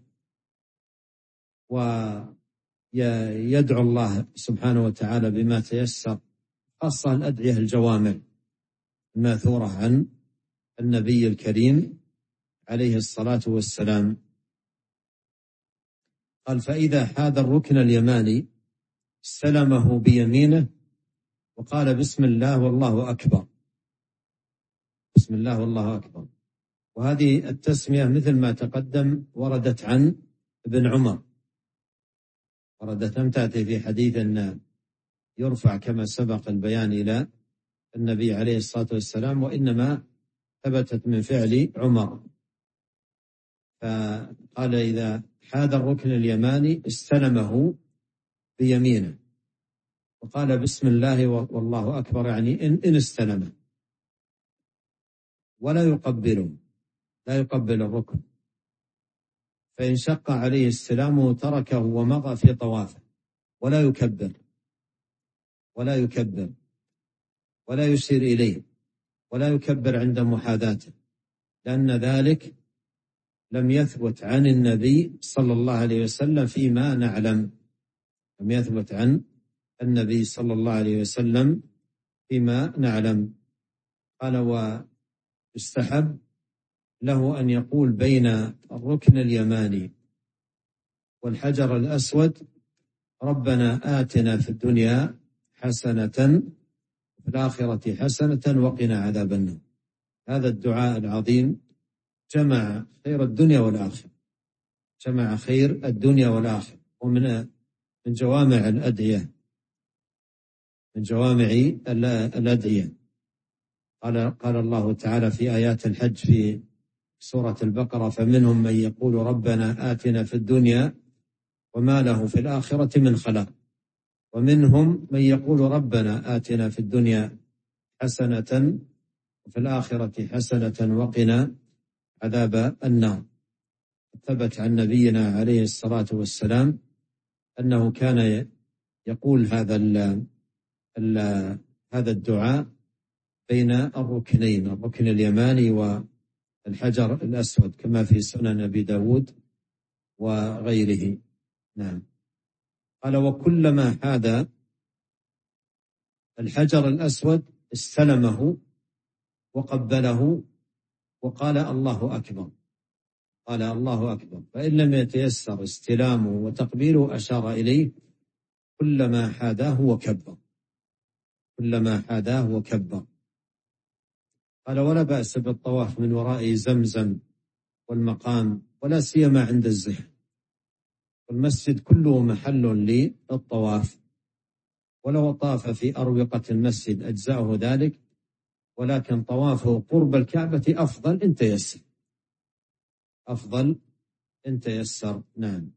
ويدعو الله سبحانه وتعالى بما تيسر، خاصة الأدعية الجوامع الماثورة عن النبي الكريم عليه الصلاة والسلام. قال فإذا حاذ الركن اليماني استلمه بيمينه وقال بسم الله والله أكبر. بسم الله والله أكبر. وهذه التسمية مثل ما تقدم وردت عن ابن عمر، وردت لم تأتي في حديث أن يرفع كما سبق البيان إلى النبي عليه الصلاة والسلام، وإنما ثبتت من فعل عمر. فقال إذا حاذ الركن اليماني استلمه بيمينه وقال بسم الله والله أكبر، يعني إن, إن استلمه، ولا يقبله، لا يقبل الركن، فإن شق عليه استلامه تركه ومضى في طوافه، ولا يكبر ولا يكبر ولا يشير إليه ولا يكبر عند محاذاته، لأن ذلك لم يثبت عن النبي صلى الله عليه وسلم فيما نعلم. لم يثبت عن النبي صلى الله عليه وسلم فيما نعلم. قال ويستحب له أن يقول بين الركن اليماني والحجر الأسود ربنا آتنا في الدنيا حسنة وفي الآخرة حسنة وقنا عذاب النار. هذا الدعاء العظيم جمع خير الدنيا والآخرة، جمع خير الدنيا والآخرة، ومن من جوامع الأدعية، من جوامع الأدعية. قال قال الله تعالى في آيات الحج في سورة البقرة فمنهم من يقول ربنا آتنا في الدنيا وما له في الآخرة من خلاق، ومنهم من يقول ربنا آتنا في الدنيا حسنة وفي الآخرة حسنة وقنا عذاب النار. ثبت عن نبينا عليه الصلاة والسلام أنه كان يقول هذا ال ال هذا الدعاء بين الركنين، الركن اليماني والحجر الأسود، كما في سنن أبي داود وغيره. نعم. قال وكلما حاذ الحجر الأسود استلمه وقبله وقال الله أكبر، قال الله أكبر. فإن لم يتيسر استلامه وتقبيله أشار إليه كلما حاذاه وكبر، كلما حاذاه وكبر. قال ولا بأس بالطواف من وراء زمزم والمقام، ولا سيما عند الزحف، والمسجد كله محل للطواف، ولو طاف في أروقة المسجد أجزاؤه ذلك، ولكن طوافه قرب الكعبة أفضل إن تيسر، أفضل إن تيسر. نعم.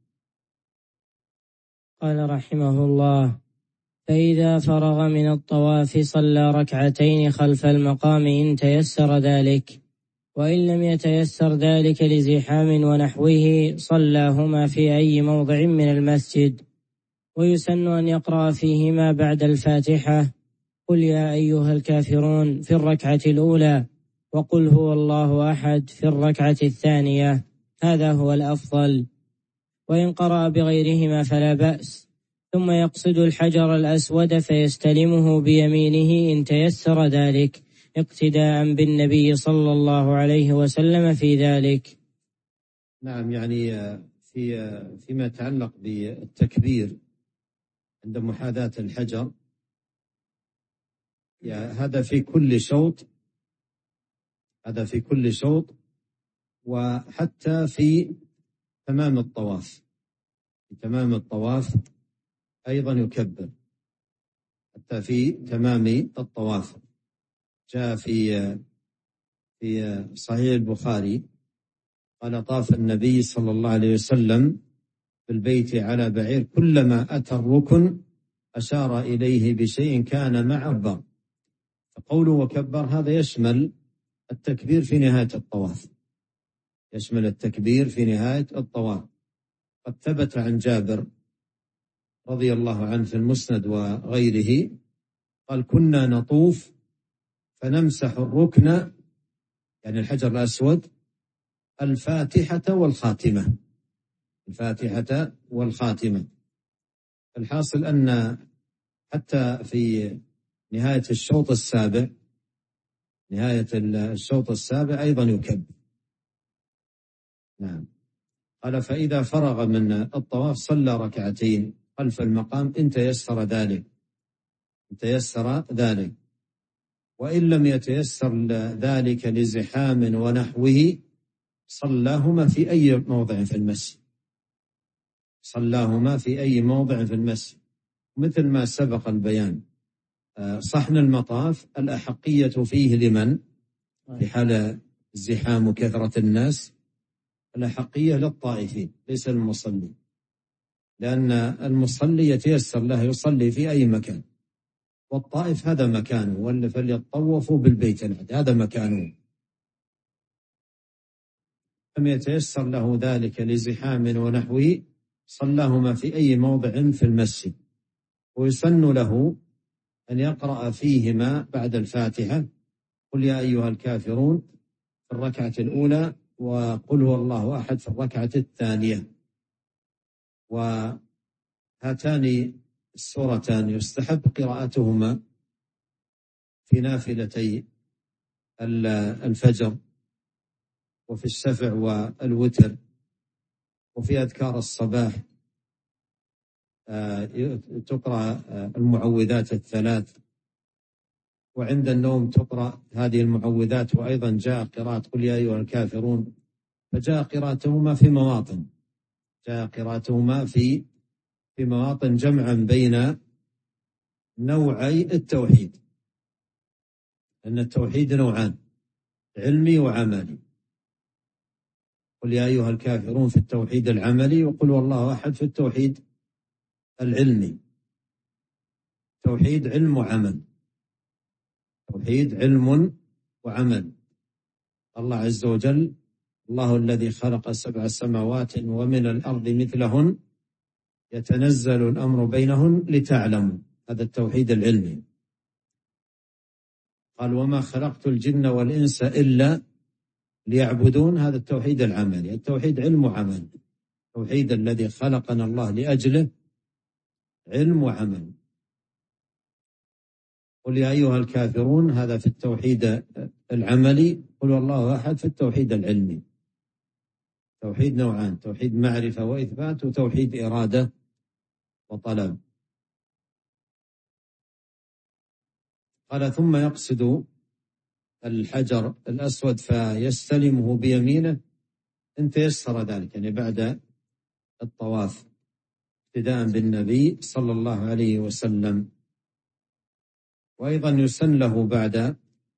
قال رحمه الله فإذا فرغ من الطواف صلى ركعتين خلف المقام إن تيسر ذلك، وإن لم يتيسر ذلك لزحام ونحوه صلاهما في أي موضع من المسجد. ويسن أن يقرأ فيهما بعد الفاتحة قل يا أيها الكافرون في الركعة الأولى، وقل هو الله أحد في الركعة الثانية، هذا هو الأفضل. وإن قرأ بغيرهما فلا بأس، ثم يقصد الحجر الأسود فيستلمه بيمينه إن تيسر ذلك، اقتداء بالنبي صلى الله عليه وسلم في ذلك. نعم. يعني في فيما يتعلق بالتكبير عند محاذاة الحجر، يعني هذا في كل شوط، هذا في كل شوط، وحتى في تمام الطواف، في تمام الطواف أيضا يكبر، حتى في تمام الطواف. جاء في في صحيح البخاري قال طاف النبي صلى الله عليه وسلم بالبيت على بعير، كلما أتى الركن أشار إليه بشيء كان معه. فقوله وكبر هذا يشمل التكبير في نهاية الطواف، يشمل التكبير في نهاية الطواف. قد ثبت عن جابر رضي الله عنه في المسند وغيره قال كنا نطوف فنمسح الركن يعني الحجر الأسود الفاتحة والخاتمة الفاتحة والخاتمة. الحاصل أن حتى في نهاية الشوط السابع نهاية الشوط السابع أيضا يكبر. نعم. قال فإذا فرغ من الطواف صلى ركعتين خلف المقام إن تيسر ذلك إن تيسر ذلك وإن لم يتيسر ذلك لزحام ونحوه صلاهما في أي موضع في المسجد صلاهما في أي موضع في المسجد مثل ما سبق البيان. صحن المطاف الأحقية فيه لمن في حال الزحام وكثرة الناس؟ الأحقية للطائفين ليس المصلي، لأن المصلي يتيسر له يصلي في أي مكان، والطائف هذا مكانه، واللي فليطوفوا بالبيت العتيق هذا مكانه. لم يتيسر له ذلك لزحام ونحوه صلاهما في أي موضع في المسجد، ويسن له أن يقرأ فيهما بعد الفاتحة قل يا أيها الكافرون في الركعة الأولى وقل هو الله أحد في الركعة الثانية. وهاتان السورتان يستحب قراءتهما في نافلتي الفجر وفي الشفع والوتر وفي أذكار الصباح تقرأ المعوذات الثلاث، وعند النوم تقرأ هذه المعوذات. وأيضا جاء قراءة قل يا أيها الكافرون، فجاء قراءتهما في مواطن جاء قراءتهما في في مواطن جمعا بين نوعي التوحيد، أن التوحيد نوعان علمي وعملي. قل يا أيها الكافرون في التوحيد العملي، وقل والله أحد في التوحيد العلمي. توحيد علم وعمل توحيد علم وعمل. الله عز وجل الله الذي خلق سبع سماوات ومن الأرض مثلهن يتنزل الأمر بينهن لتعلموا، هذا التوحيد العلمي. قال وما خلقت الجن والإنس إلا ليعبدون، هذا التوحيد العملي. التوحيد علم وعمل، التوحيد الذي خلقنا الله لأجله علم وعمل. قل يا أيها الكافرون هذا في التوحيد العملي، قل والله أحد في التوحيد العلمي. توحيد نوعان، توحيد معرفة وإثبات، وتوحيد إرادة وطلب. قال ثم يقصد الحجر الأسود فيستلمه بيمينه إن تيسر ذلك، يعني بعد الطواف ابتداء بالنبي صلى الله عليه وسلم. وأيضا يسن له بعد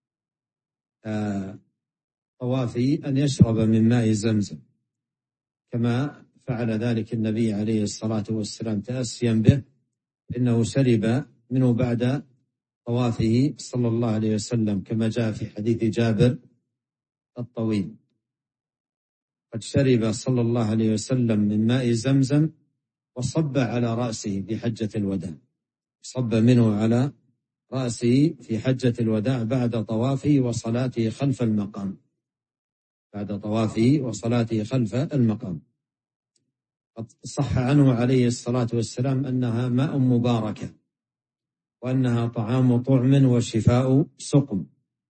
طوافه أن يشرب من ماء زمزم كما فعل ذلك النبي عليه الصلاة والسلام تأسيا به، إنه شرب منه بعد طوافه صلى الله عليه وسلم كما جاء في حديث جابر الطويل. قد شرب صلى الله عليه وسلم من ماء زمزم وصب على رأسه في حجة الوداع، صب منه على رأسه في حجة الوداع بعد طوافه وصلاته خلف المقام بعد طوافه وصلاته خلف المقام. قد صح عنه عليه الصلاة والسلام أنها ماء مباركة، وأنها طعام طعم وشفاء سقم.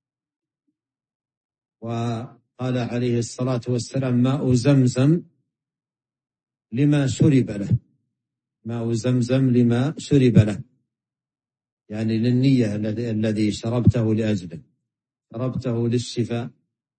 وقال عليه الصلاة والسلام ماء زمزم لما شرب له ماء زمزم لما شرب له، يعني للنية الذي شربته لأجله، شربته للشفاء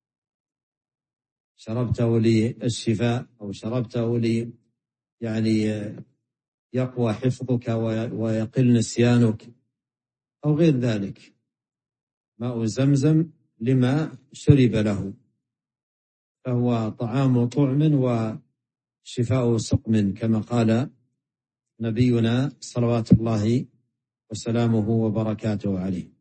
شربته للشفاء أو شربته لي يعني يقوى حفظك ويقل نسيانك أو غير ذلك. ماء زمزم لما شرب له، فهو طعام طعم وشفاء سقم كما قال نبينا صلوات الله وسلامه وبركاته عليه.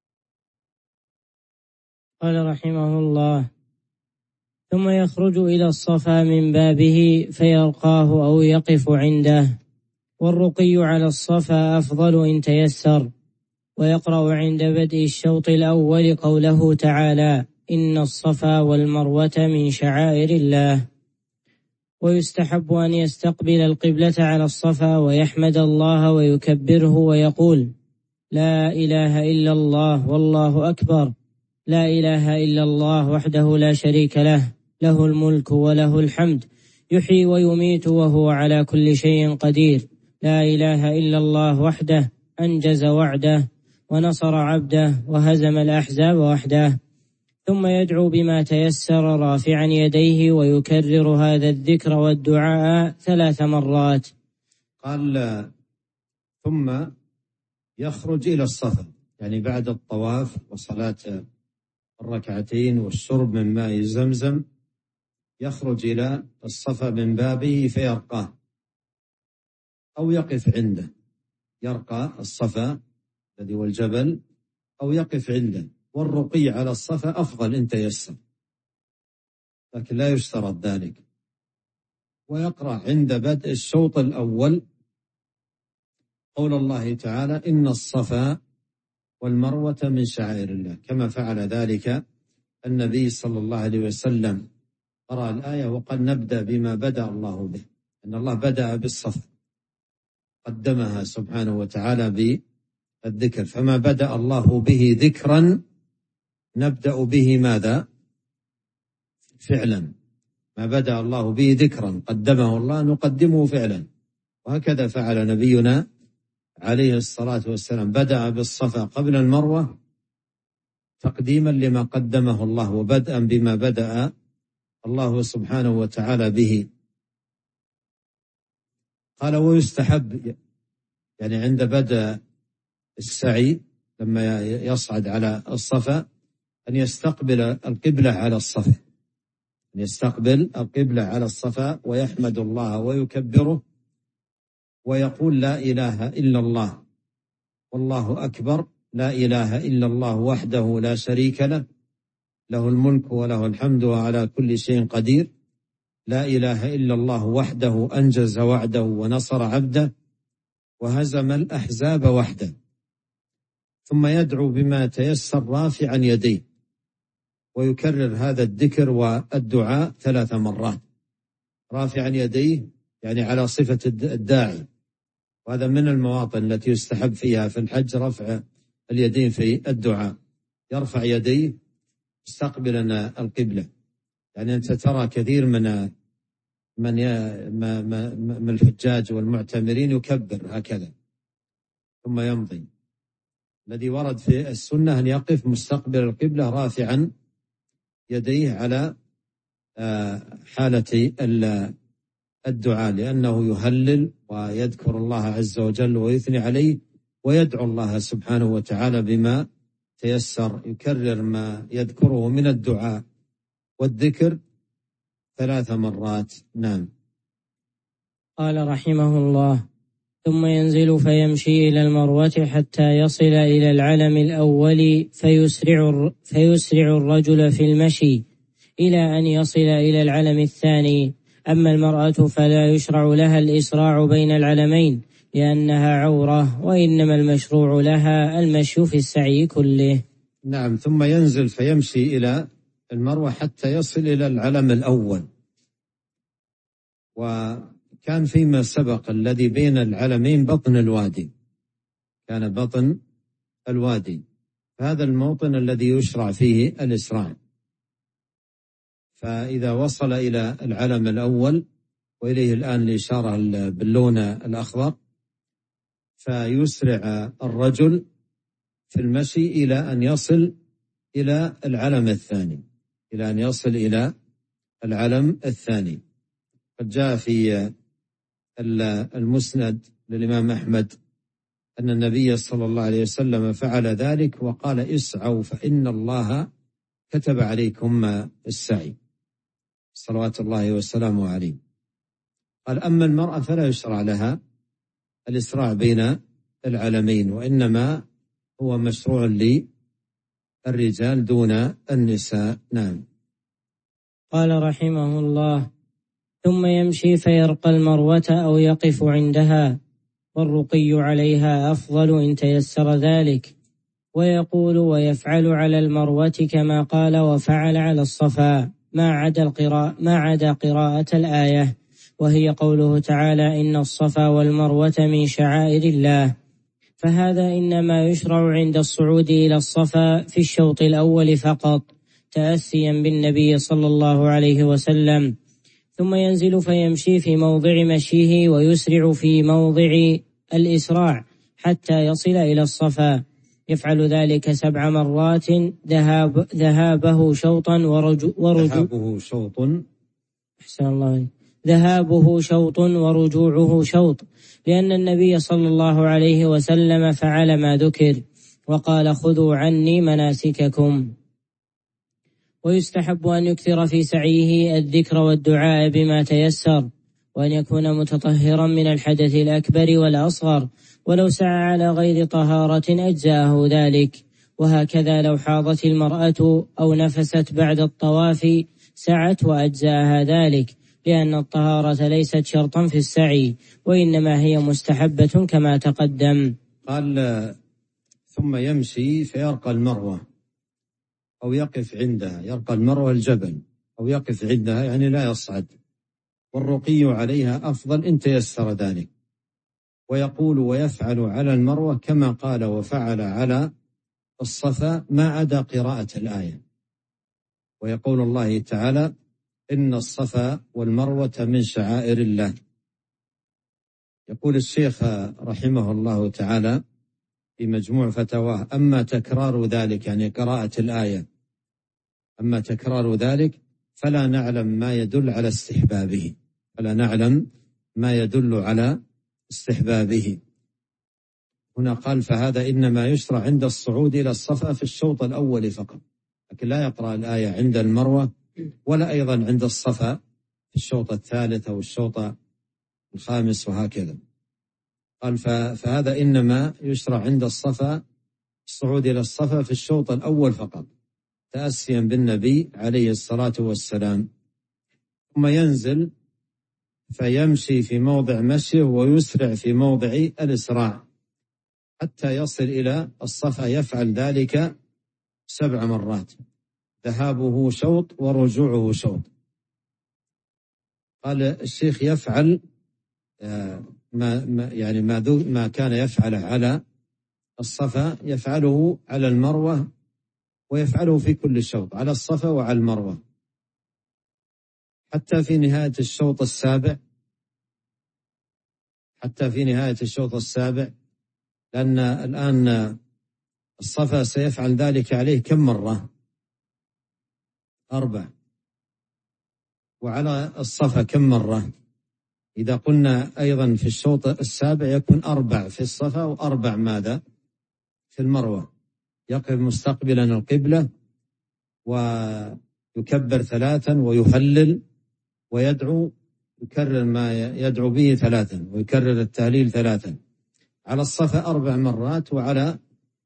قال رحمه الله ثم يخرج إلى الصفا من بابه فيلقاه أو يقف عنده والرقي على الصفا أفضل إن تيسر. ويقرأ عند بدء الشوط الأول قوله تعالى: إن الصفا والمروة من شعائر الله. ويستحب أن يستقبل القبلة على الصفا ويحمد الله ويكبره ويقول: لا إله إلا الله والله أكبر، لا إله إلا الله وحده لا شريك له، له الملك وله الحمد، يحيي ويميت وهو على كل شيء قدير، لا إله إلا الله وحده أنجز وعده ونصر عبده وهزم الأحزاب وحده. ثم يدعو بما تيسر رافعا يديه ويكرر هذا الذكر والدعاء ثلاث مرات. قال: ثم يخرج إلى الصفا، يعني بعد الطواف وصلاة الركعتين والشرب من ماء زمزم، يخرج إلى الصفا من بابه فيرقاه أو يقف عنده، يرقى الصفا الذي هو الجبل أو يقف عنده. والرقي على الصفا أفضل إن تيسر، لكن لا يشترط ذلك. ويقرأ عند بدء الشوط الأول قول الله تعالى: إن الصفا والمروة من شعائر الله، كما فعل ذلك النبي صلى الله عليه وسلم. قرأ الآية وقال: نبدأ بما بدأ الله به، أن الله بدأ بالصفا، قدمها سبحانه وتعالى بالذكر، فما بدأ الله به ذكرا نبدأ به ماذا؟ فعلا. ما بدأ الله به ذكرا قدمه الله نقدمه فعلا. وهكذا فعل نبينا عليه الصلاة والسلام، بدأ بالصفا قبل المروة تقديما لما قدمه الله وبدءا بما بدأ الله سبحانه وتعالى به. قال: ويستحب، يعني عند بدء السعي لما يصعد على الصفا، أن يستقبل القبلة على الصفا، أن يستقبل القبلة على الصفا ويحمد الله ويكبره ويقول: لا إله إلا الله والله أكبر، لا إله إلا الله وحده لا شريك له، له الملك وله الحمد وعلى كل شيء قدير، لا إله إلا الله وحده أنجز وعده ونصر عبده وهزم الأحزاب وحده. ثم يدعو بما تيسر رافعا يديه، ويكرر هذا الذكر والدعاء ثلاث مرات. رافعا يديه يعني على صفة الداعي، وهذا من المواطن التي يستحب فيها في الحج رفع اليدين في الدعاء. يرفع يديه مستقبلا القبلة، يعني أنت ترى كثير من من من الحجاج والمعتمرين يكبر هكذا ثم يمضي. الذي ورد في السنة أن يقف مستقبل القبلة رافعا يديه على حالة الدعاء، لأنه يهلل ويذكر الله عز وجل ويثني عليه ويدعو الله سبحانه وتعالى بما تيسر، يكرر ما يذكره من الدعاء والذكر ثلاث مرات. نعم. قال رحمه الله: ثم ينزل فيمشي إلى المروة حتى يصل إلى العلم الأول فيسرع, فيسرع الرجل في المشي إلى أن يصل إلى العلم الثاني. أما المرأة فلا يشرع لها الإسراع بين العلمين لأنها عورة، وإنما المشروع لها المشي في السعي كله. نعم. ثم ينزل فيمشي إلى المروة حتى يصل إلى العلم الأول. وكان فيما سبق الذي بين العلمين بطن الوادي، كان بطن الوادي، هذا الموطن الذي يشرع فيه الإسراع. فإذا وصل إلى العلم الأول، وإليه الآن الإشارة باللون الأخضر، فيسرع الرجل في المشي إلى أن يصل إلى العلم الثاني، إلى أن يصل إلى العلم الثاني. قد جاء في المسند للإمام أحمد أن النبي صلى الله عليه وسلم فعل ذلك وقال: اسعوا فإن الله كتب عليكم السعي، صلوات الله وسلامه عليه. قال: أما المرأة فلا يشرع لها الإسراع بين العلمين، وإنما هو مشروع للرجال دون النساء. نعم. قال رحمه الله: ثم يمشي فيرقى المروة أو يقف عندها، والرقي عليها أفضل إن تيسر ذلك. ويقول ويفعل على المروة كما قال وفعل على الصفا ما عدا القراءة ما عدا قراءة الآية، وهي قوله تعالى إن الصفا والمروة من شعائر الله، فهذا إنما يشرع عند الصعود إلى الصفا في الشوط الأول فقط تأسيا بالنبي صلى الله عليه وسلم، ثم ينزل فيمشي في موضع مشيه ويسرع في موضع الإسراع حتى يصل إلى الصفا، يفعل ذلك سبع مرات ذهاب ذهابه شوطا ورجو ذهابه شوط أحسن الله ذهابه شوط ورجوعه شوط، لأن النبي صلى الله عليه وسلم فعل ما ذكر وقال خذوا عني مناسككم. ويستحب أن يكثر في سعيه الذكر والدعاء بما تيسر، وأن يكون متطهرا من الحدث الأكبر والأصغر، ولو سعى على غير طهارة أجزاه ذلك، وهكذا لو حاضت المرأة أو نفست بعد الطواف سعت وأجزاها ذلك، لأن الطهارة ليست شرطا في السعي، وإنما هي مستحبة كما تقدم. قال ثم يمشي فيرقى المروة أو يقف عندها، يرقى المروة الجبل أو يقف عندها يعني لا يصعد، والرقي عليها أفضل إن تيسر ذلك. ويقول ويفعل على المروة كما قال وفعل على الصفا ما عدا قراءة الآية، ويقول الله تعالى إن الصفا والمروة من شعائر الله. يقول الشيخ رحمه الله تعالى في مجموع فتاواه أما تكرار ذلك يعني قراءة الآية، أما تكرار ذلك فلا نعلم ما يدل على استحبابه، فلا نعلم ما يدل على استحبابه. هنا قال فهذا إنما يشرع عند الصعود إلى الصفا في الشوط الأول فقط، لكن لا يقرأ الآية عند المروة ولا أيضا عند الصفا في الشوط الثالث أو الشوط الخامس وهكذا. قال فهذا إنما يشرع عند الصفا الصعود إلى الصفا في الشوط الأول فقط تأسيا بالنبي عليه الصلاة والسلام، ثم ينزل فيمشي في موضع مشيه ويسرع في موضع الإسراع حتى يصل إلى الصفا، يفعل ذلك سبع مرات ذهابه شوط ورجوعه شوط. قال الشيخ يفعل ما يعني ما ما كان يفعله على الصفا يفعله على المروة، ويفعله في كل شوط على الصفا وعلى المروة حتى في نهاية الشوط السابع، حتى في نهاية الشوط السابع لأن الآن الصفا سيفعل ذلك عليه كم مرة؟ أربع. وعلى الصفا كم مرة؟ إذا قلنا أيضا في الشوط السابع يكون أربع في الصفا وأربع ماذا؟ في المروة. يقف مستقبلا القبلة ويكبر ثلاثا ويهلل ويدعو، يكرر ما يدعو به ثلاثا ويكرر التهليل ثلاثا. على الصفا أربع مرات وعلى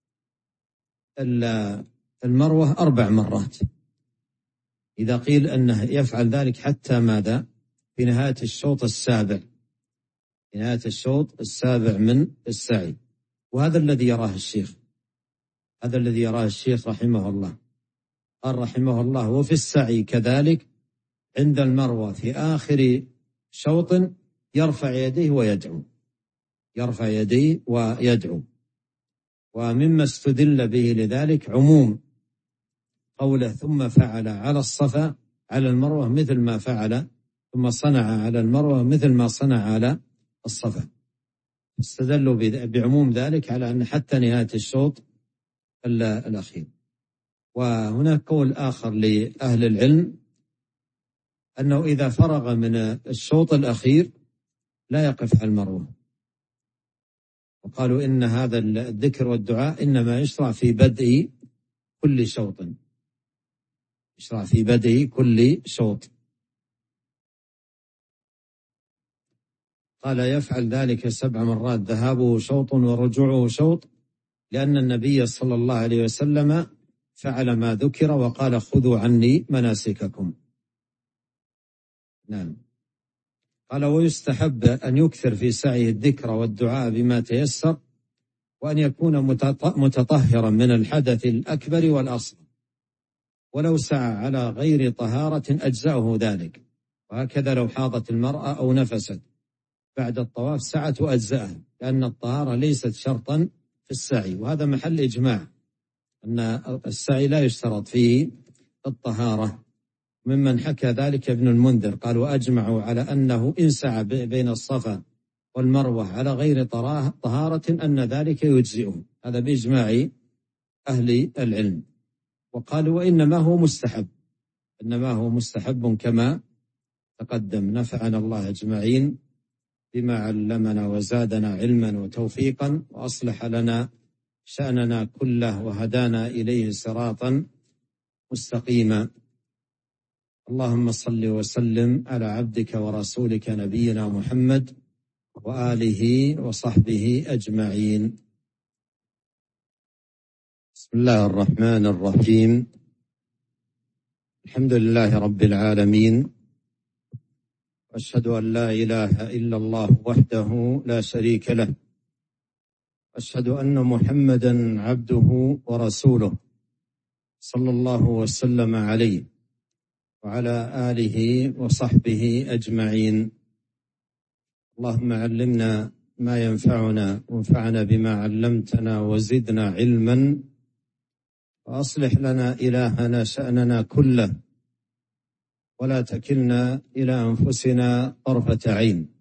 المروة أربع مرات. إذا قيل أنه يفعل ذلك حتى ماذا؟ في نهاية الشوط السابع، في نهاية الشوط السابع من السعي. وهذا الذي يراه الشيخ، هذا الذي يراه الشيخ رحمه الله. قال رحمه الله وفي السعي كذلك عند المروة في آخر شوط يرفع يديه ويدعو، يرفع يديه ويدعو. ومما استدل به لذلك عموم قوله ثم فعل على الصفا على المروة مثل ما فعل، ثم صنع على المروة مثل ما صنع على الصفا. استدلوا بعموم ذلك على أن حتى نهاية الشوط الأخير. وهناك قول آخر لأهل العلم أنه إذا فرغ من الشوط الأخير لا يقف على المروة، وقالوا إن هذا الذكر والدعاء إنما يشرع في بدء كل شوط، يشرع في بدء كل شوط. قال يفعل ذلك سبع مرات ذهابه شوط ورجوعه شوط، لأن النبي صلى الله عليه وسلم فعل ما ذكر وقال خذوا عني مناسككم. نعم. قال: ويستحب أن يكثر في سعيه الذكر والدعاء بما تيسر، وأن يكون متطهرا من الحدث الأكبر والأصغر، ولو سعى على غير طهارة أجزأه ذلك. وهكذا لو حاضت المرأة أو نفست بعد الطواف سعت وأجزأها، لأن الطهارة ليست شرطا في السعي، وهذا محل إجماع أن السعي لا يشترط فيه الطهارة. ممن حكى ذلك ابن المنذر قال: وأجمعوا على أنه إن سعى بين الصفا والمروة على غير طهارة أن ذلك يجزئه. هذا بإجماع أهل العلم. وقالوا: وإنما هو مستحب، إنما هو مستحب كما تقدم. نفعنا الله أجمعين بما علمنا وزادنا علما وتوفيقا، وأصلح لنا شأننا كله، وهدانا إليه صراطا مستقيما. اللهم صل وسلم على عبدك ورسولك نبينا محمد وآله وصحبه أجمعين. بسم الله الرحمن الرحيم. الحمد لله رب العالمين، وأشهد أن لا إله إلا الله وحده لا شريك له، أشهد أن محمدا عبده ورسوله صلى الله وسلم عليه وعلى آله وصحبه أجمعين. اللهم علمنا ما ينفعنا، وانفعنا بما علمتنا، وزدنا علما، وأصلح لنا إلهنا شأننا كله، ولا تكلنا إلى أنفسنا طرفة عين.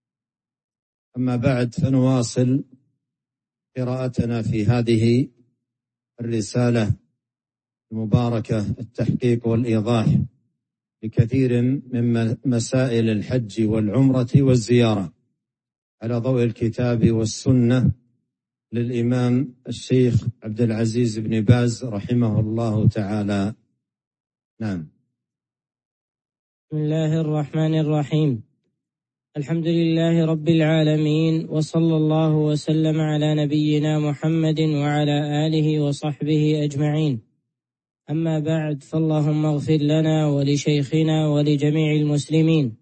أما بعد، فنواصل قراءتنا في هذه الرسالة المباركة، التحقيق والإيضاح لكثير من مسائل الحج والعمرة والزيارة على ضوء الكتاب والسنة للإمام الشيخ عبد العزيز بن باز رحمه الله تعالى. نعم. بسم الله الرحمن الرحيم. الحمد لله رب العالمين، وصلى الله وسلم على نبينا محمد وعلى آله وصحبه أجمعين. أما بعد، فاللهم اغفر لنا ولشيخنا ولجميع المسلمين.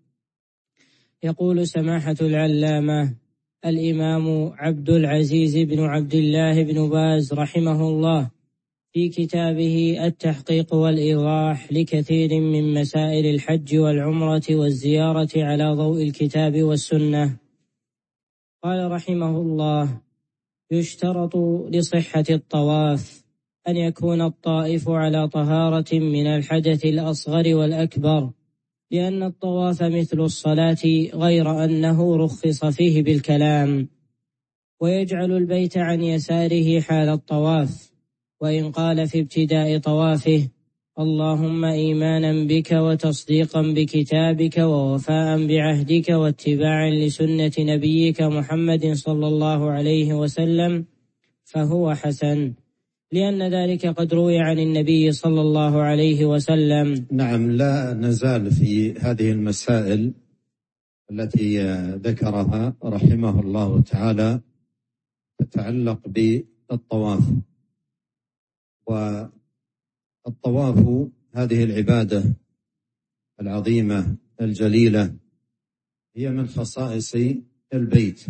يقول سماحة العلامة الإمام عبد العزيز بن عبد الله بن باز رحمه الله في كتابه التحقيق والإيضاح لكثير من مسائل الحج والعمرة والزيارة على ضوء الكتاب والسنة، قال رحمه الله: يشترط لصحة الطواف أن يكون الطائف على طهارة من الحدث الأصغر والأكبر، لأن الطواف مثل الصلاة، غير أنه رخص فيه بالكلام، ويجعل البيت عن يساره حال الطواف، وإن قال في ابتداء طوافه: اللهم إيمانا بك وتصديقا بكتابك ووفاء بعهدك واتباعا لسنة نبيك محمد صلى الله عليه وسلم، فهو حسن، لأن ذلك قد روي عن النبي صلى الله عليه وسلم. نعم، لا نزال في هذه المسائل التي ذكرها رحمه الله تعالى تتعلق بالطواف. والطواف هذه العبادة العظيمة الجليلة هي من خصائص البيت،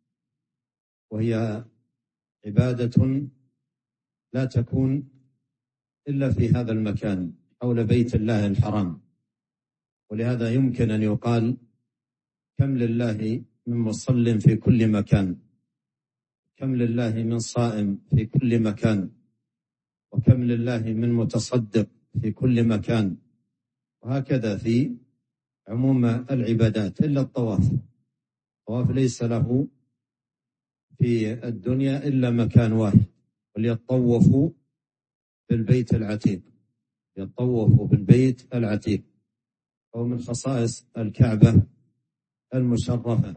وهي عبادة لا تكون إلا في هذا المكان حول بيت الله الحرام. ولهذا يمكن أن يقال: كم لله من مصل في كل مكان، كم لله من صائم في كل مكان، وكم لله من متصدق في كل مكان. وهكذا في عموم العبادات إلا الطواف. الطواف ليس له في الدنيا إلا مكان واحد: وليطوفوا بالبيت العتيق، يطوفوا بالبيت العتيق، وهو من خصائص الكعبة المشرفة.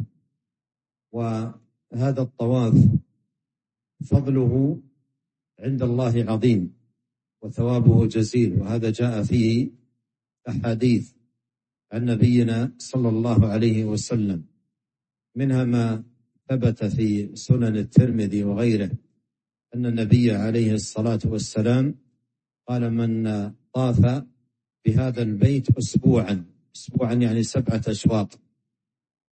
وهذا الطواف فضله عند الله عظيم، وثوابه جزيل، وهذا جاء فيه أحاديث عن نبينا صلى الله عليه وسلم، منها ما ثبت في سنن الترمذي وغيره أن النبي عليه الصلاة والسلام قال: من طاف بهذا البيت أسبوعا، أسبوعا يعني سبعة أشواط،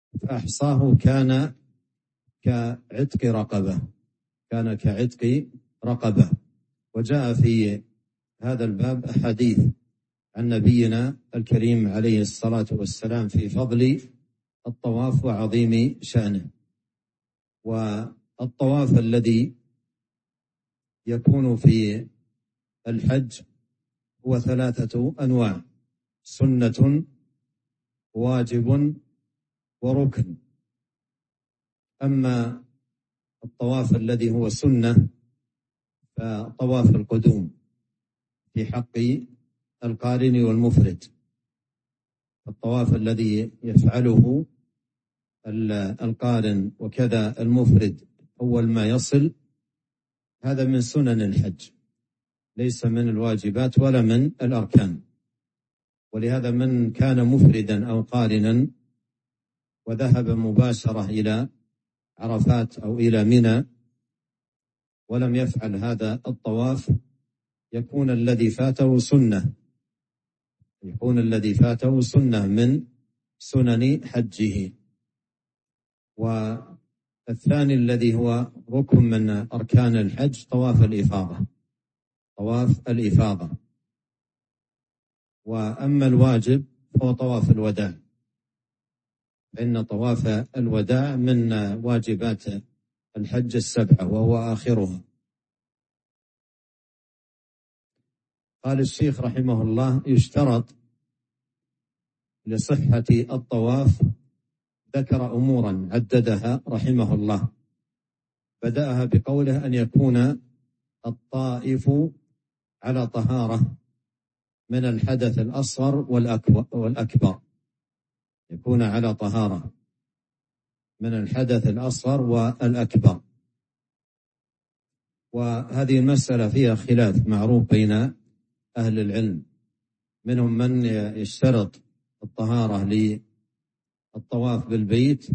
فأحصاه كان كعتق رقبة كان كعتق رقبة. وجاء في هذا الباب أحاديث عن نبينا الكريم عليه الصلاة والسلام في فضل الطواف وعظيم شأنه. والطواف الذي يكون في الحج هو ثلاثة أنواع: سنة، واجب، وركن. أما الطواف الذي هو سنة فطواف القدوم في حق القارن والمفرد. الطواف الذي يفعله القارن وكذا المفرد أول ما يصل هذا من سنن الحج، ليس من الواجبات ولا من الأركان. ولهذا من كان مفردا أو قارنا وذهب مباشرة إلى عرفات أو إلى منى ولم يفعل هذا الطواف يكون الذي فاته سنة يكون الذي فاته سنة من سنن حجه. والثاني الذي هو ركن من أركان الحج طواف الإفاضة طواف الإفاضة وأما الواجب فهو طواف الوداع، فإن طواف الوداع من واجبات الحج السبعة وهو آخرها. قال الشيخ رحمه الله: يشترط لصحة الطواف، ذكر أمورا عددها رحمه الله، بدأها بقوله أن يكون الطائف على طهارة من الحدث الأصغر والأكبر يكون على طهارة من الحدث الأصغر والأكبر. وهذه المسألة فيها خلاف معروف بين أهل العلم، منهم من يشترط الطهارة للطواف بالبيت،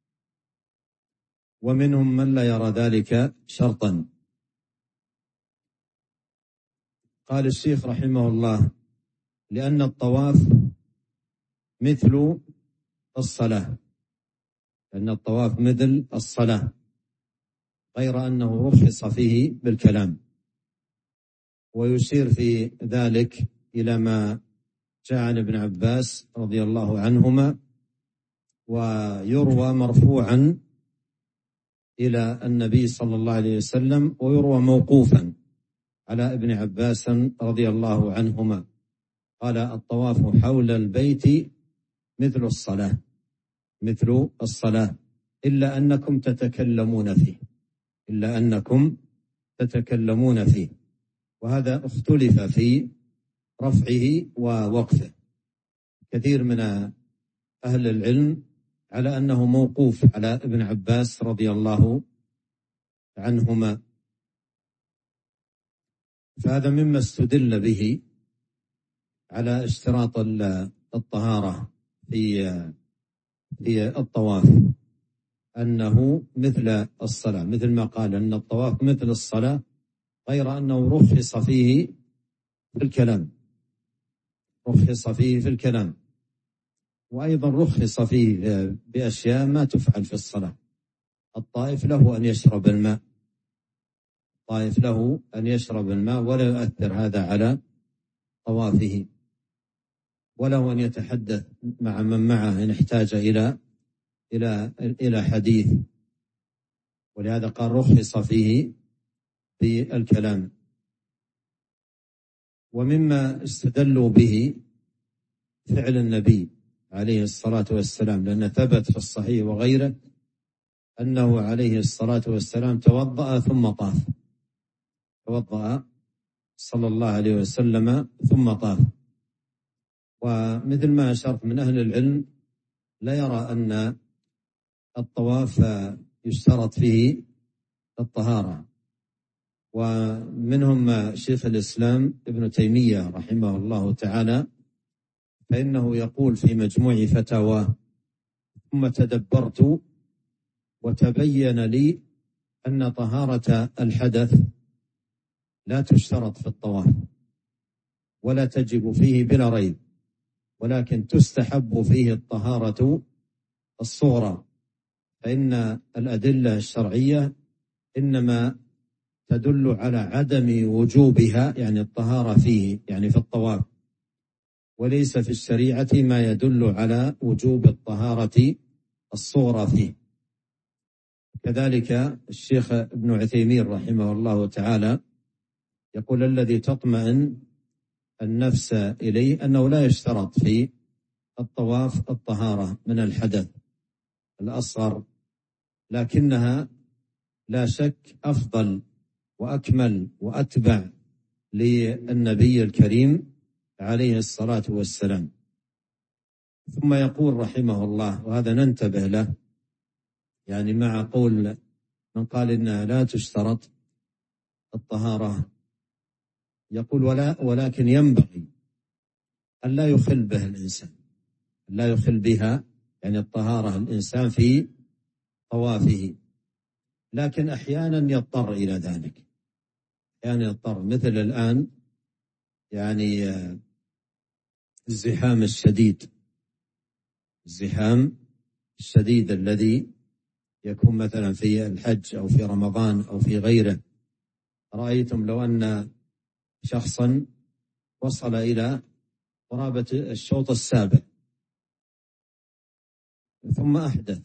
ومنهم من لا يرى ذلك شرطا. قال الشيخ رحمه الله: لأن الطواف مثل الصلاة لأن الطواف مثل الصلاة غير أنه رخص فيه بالكلام. ويشير في ذلك إلى ما جاء عن ابن عباس رضي الله عنهما، ويروى مرفوعا إلى النبي صلى الله عليه وسلم، ويروى موقوفا على ابن عباس رضي الله عنهما. قال: الطواف حول البيت مثل الصلاة مثل الصلاة إلا أنكم تتكلمون فيه إلا أنكم تتكلمون فيه وهذا اختلف في رفعه ووقفه. كثير من أهل العلم على أنه موقوف على ابن عباس رضي الله عنهما، فهذا مما استدل به على اشتراط الطهارة في في الطواف، أنه مثل الصلاة، مثل ما قال أن الطواف مثل الصلاة غير أنه رخص فيه في الكلام رخص فيه في الكلام وأيضا رخص فيه بأشياء ما تفعل في الصلاة. الطائف له أن يشرب الماء الطائف له أن يشرب الماء ولا يؤثر هذا على طوافه، وله أن يتحدث مع من معه إن احتاج إلى إلى إلى حديث، ولهذا قال رخص فيه بالكلام. ومما استدلوا به فعل النبي عليه الصلاة والسلام، لأن ثبت في الصحيح وغيره أنه عليه الصلاة والسلام توضأ ثم طاف توضأ صلى الله عليه وسلم ثم طاف. ومثل ما أشرت من أهل العلم لا يرى أن الطواف يشترط فيه الطهارة، ومنهم شيخ الإسلام ابن تيمية رحمه الله تعالى، فإنه يقول في مجموع فتاواه: ثم تدبرت وتبين لي أن طهارة الحدث لا تشترط في الطواف ولا تجب فيه بلا ريب، ولكن تستحب فيه الطهارة الصغرى، فإن الأدلة الشرعية إنما تدل على عدم وجوبها، يعني الطهارة فيه، يعني في الطواف، وليس في الشريعة ما يدل على وجوب الطهارة الصغرى فيه. كذلك الشيخ ابن عثيمين رحمه الله تعالى يقول: الذي تطمئن النفس إليه أنه لا يشترط في الطواف الطهارة من الحدث الأصغر، لكنها لا شك أفضل وأكمل وأتبع للنبي الكريم عليه الصلاة والسلام. ثم يقول رحمه الله، وهذا ننتبه له، يعني مع قول من قال إنها لا تشترط الطهارة، يقول: ولا ولكن ينبغي أن لا يخل به الإنسان، لا يخل بها، يعني الطهارة الإنسان في طوافه، لكن أحيانا يضطر إلى ذلك، أحيانا يضطر، مثل الآن يعني الزحام الشديد، الزحام الشديد الذي يكون مثلا في الحج أو في رمضان أو في غيره. رأيتم لو أن شخصا وصل إلى قرابة الشوط السابع ثم أحدث،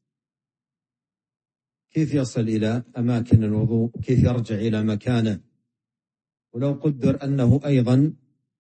كيف يصل إلى أماكن الوضوء؟ كيف يرجع إلى مكانه؟ ولو قدر أنه أيضا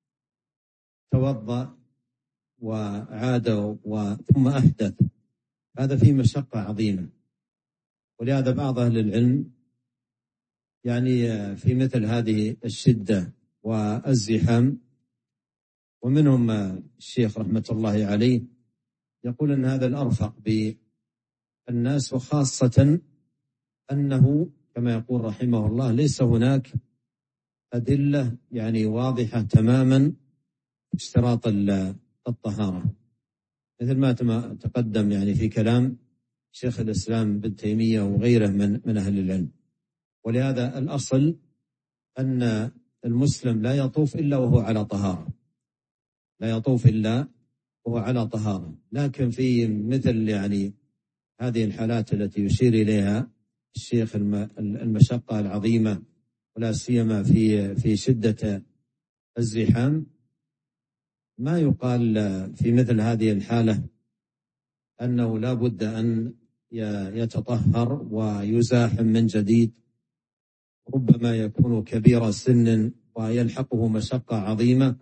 توضأ وعاد ثم أحدث، هذا فيه مشقة عظيمة. ولهذا بعض أهل العلم يعني في مثل هذه الشدة والزحام، ومنهم الشيخ رحمة الله عليه، يقول أن هذا الأرفق بالناس، وخاصة أنه كما يقول رحمه الله ليس هناك أدلة يعني واضحة تماما اشتراط الطهارة، مثل ما تقدم يعني في كلام شيخ الإسلام ابن تيمية وغيره من من أهل العلم. ولهذا الأصل أن المسلم لا يطوف إلا وهو على طهارة، لا يطوف إلا وهو على طهارة. لكن في مثل يعني هذه الحالات التي يشير إليها الشيخ، المشقة العظيمة، ولا سيما في في شدة الزحام، ما يقال في مثل هذه الحالة أنه لا بد أن يتطهر ويزاحم من جديد، ربما يكون كبير سن ويلحقه مشقة عظيمة،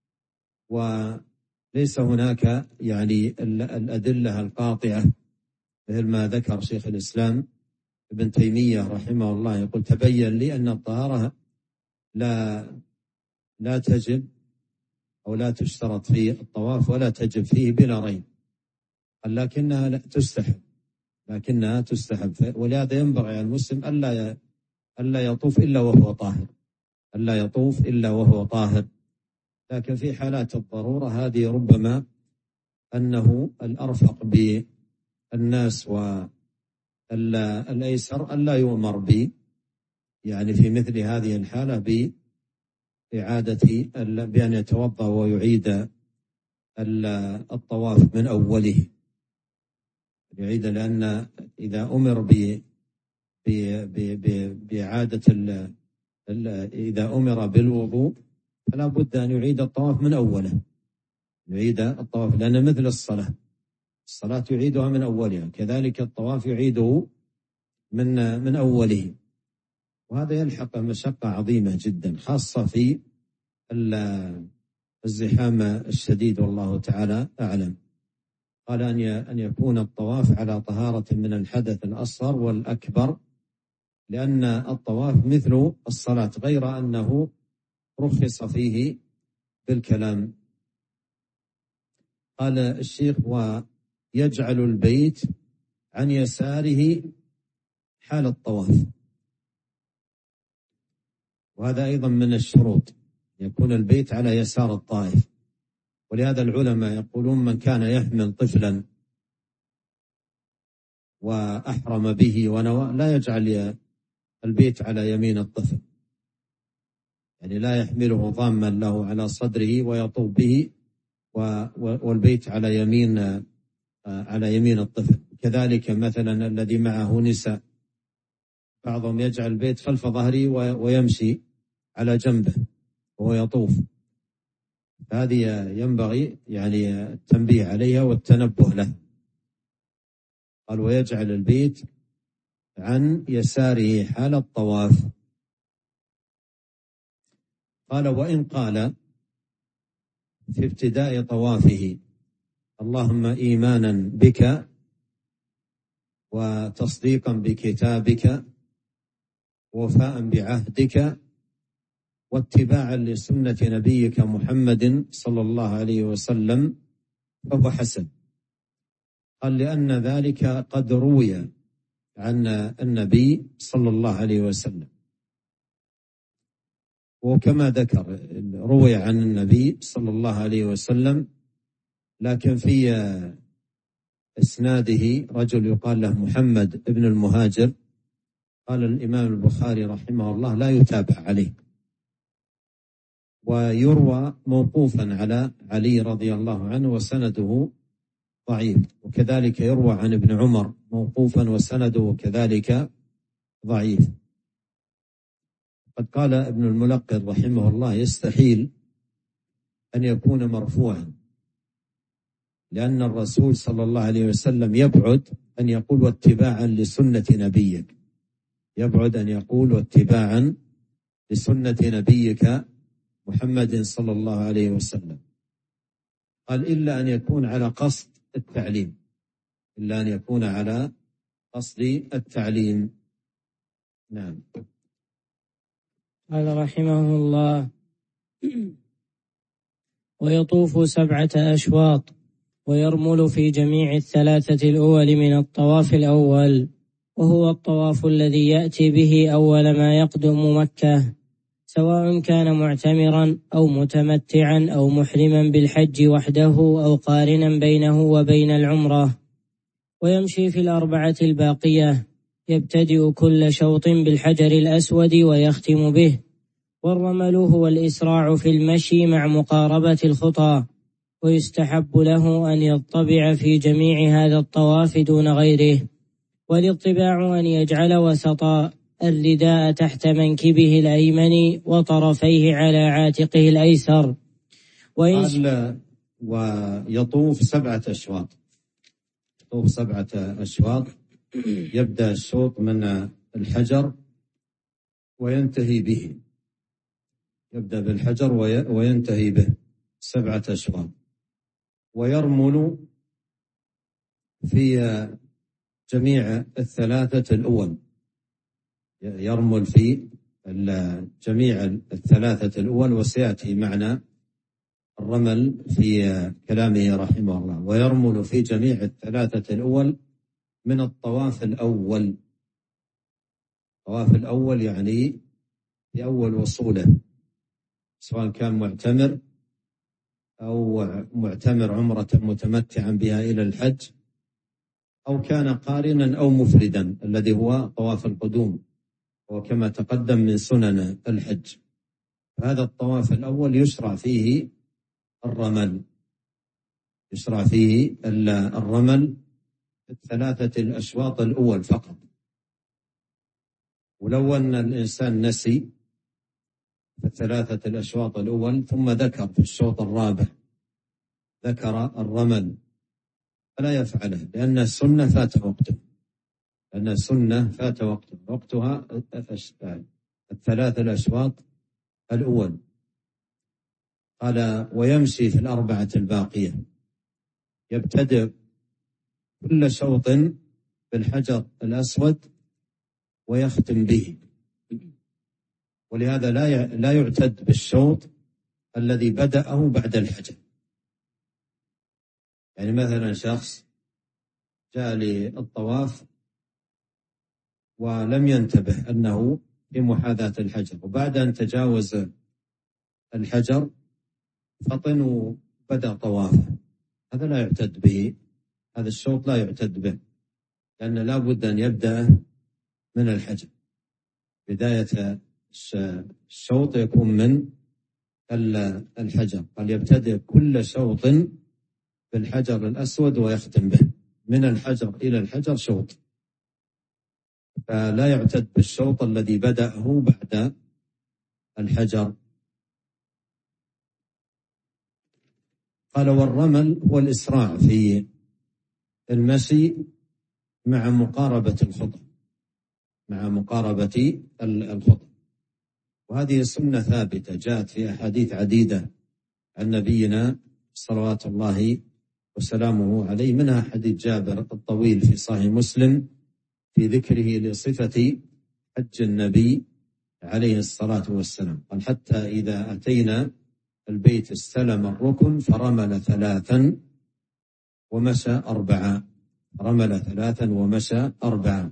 وليس هناك يعني الأدلة القاطعة مثل ما ذكر شيخ الإسلام ابن تيمية رحمه الله. يقول: تبين لي أن الطهارة لا لا تجب أو لا تشترط في الطواف ولا تجب فيه بلا ريب، لكنها تستحب، لكنها تستحب. ولهذا ينبغي على المسلم ألا ألا يطوف إلا وهو طاهر، ألا يطوف إلا وهو طاهر. لكن في حالات الضرورة هذه ربما أنه الأرفق بالناس والأيسر ألا يؤمر ب يعني في مثل هذه الحالة بإعادة بأن يتوضأ ويعيد الطواف من أوله، يعيد، لأن إذا أمر ب بإعادة إذا أمر بالوضوء فلا بد أن يعيد الطواف من أوله، يعيد الطواف، لأن مثل الصلاة، الصلاة يعيدها من أولها، كذلك الطواف يعيده من من أوله. وهذا يلحق مشقة عظيمة جدا، خاصة في الزحام الشديد، والله تعالى أعلم. قال أن أن يكون الطواف على طهارة من الحدث الأصغر والأكبر، لأن الطواف مثل الصلاة، غير أنه رخص فيه بالكلام. قال الشيخ: ويجعل البيت عن يساره حال الطواف، وهذا أيضا من الشروط، يكون البيت على يسار الطائف. ولهذا العلماء يقولون: من كان يحمل طفلا وأحرم به ونوى لا يجعل البيت على يمين الطفل، يعني لا يحمله ضاما له على صدره ويطوف به والبيت على يمين على يمين الطفل. كذلك مثلا الذي معه نساء، بعضهم يجعل البيت خلف ظهره ويمشي على جنبه وهو يطوف، هذه ينبغي يعني التنبيه عليها والتنبه له. قال ويجعل البيت عن يساره حال الطواف. قال وإن قال في ابتداء طوافه اللهم إيمانا بك وتصديقا بكتابك ووفاء بعهدك واتباعا لسنة نبيك محمد صلى الله عليه وسلم فهو حسن. قال لأن ذلك قد روي عن النبي صلى الله عليه وسلم، وكما ذكر روي عن النبي صلى الله عليه وسلم، لكن في إسناده رجل يقال له محمد ابن المهاجر، قال الإمام البخاري رحمه الله لا يتابع عليه، ويروى موقوفا على علي رضي الله عنه وسنده ضعيف، وكذلك يروى عن ابن عمر موقوفا وسنده كذلك ضعيف. قد قال ابن الملقن رحمه الله يستحيل أن يكون مرفوعا، لأن الرسول صلى الله عليه وسلم يبعد أن يقول واتباعا لسنة نبيك، يبعد أن يقول واتباعا لسنة نبيك محمد صلى الله عليه وسلم. قال إلا أن يكون على قصد التعليم، إلا أن يكون على قصد التعليم. نعم. قال رحمه الله ويطوف سبعة أشواط ويرمل في جميع الثلاثة الأول من الطواف الأول، وهو الطواف الذي يأتي به أول ما يقدم مكة، سواء كان معتمرا أو متمتعا أو محرما بالحج وحده أو قارنا بينه وبين العمرة. ويمشي في الأربعة الباقية، يبتدئ كل شوط بالحجر الأسود ويختم به. والرمل هو الإسراع في المشي مع مقاربة الخطى، ويستحب له أن يطبع في جميع هذا الطواف دون غيره. والاطباع أن يجعل وسط الرداء تحت منكبه الأيمن وطرفيه على عاتقه الأيسر. قال ويطوف سبعة أشواط، يطوف سبعة أشواط، يبدأ الشوط من الحجر وينتهي به، يبدأ بالحجر وينتهي به سبعة أشواط. ويرمل في جميع الثلاثة الأول، يرمل في جميع الثلاثة الأول، وسيأتي معنى الرمل في كلامه رحمه الله. ويرمل في جميع الثلاثة الأول من الطواف الأول. الطواف الأول يعني في أول وصوله، سواء كان معتمر أو معتمر عمرة متمتعا بها إلى الحج، أو كان قارنا أو مفردا الذي هو طواف القدوم، وكما تقدم من سنن الحج. هذا الطواف الأول يشرع فيه الرمل، يشرع فيه الرمل الثلاثة الأشواط الأول فقط. ولو أن الإنسان نسي في الثلاثة الأشواط الأول ثم ذكر في الشوط الرابع ذكر الرمل فلا يفعله، لأن السنة فات وقته، لأن السنة فات وقته وقتها الثلاث الأشواط الأول. قال ويمشي في الأربعة الباقية، يبتدئ كل شوط بالحجر الأسود ويختم به. ولهذا لا لا يعتد بالشوط الذي بدأه بعد الحجر. يعني مثلا شخص جاء للطواف ولم ينتبه أنه في محاذاة الحجر، وبعد أن تجاوز الحجر فطن وبدأ طوافه، هذا لا يعتد به، هذا الشوط لا يعتد به، لأن لا بد أن يبدأ من الحجر. بداية الشوط يكون من الحجر. قال يبتدئ كل شوط بالحجر الأسود ويختم به. من الحجر إلى الحجر شوط، فلا يعتد بالشوط الذي بدأه بعد الحجر. قال والرمل هو الإسراع في المشي مع مقاربة الخطى، مع مقاربة الخطى، وهذه سنة ثابتة جاءت في أحاديث عديدة عن نبينا صلوات الله وسلامه عليه، منها حديث جابر الطويل في صحيح مسلم في ذكره لصفة حج النبي عليه الصلاة والسلام، قال حتى إذا أتينا البيت استلم الركن فرمل ثلاثا ومشى أربعا، رمل ثلاثا ومشى أربعا.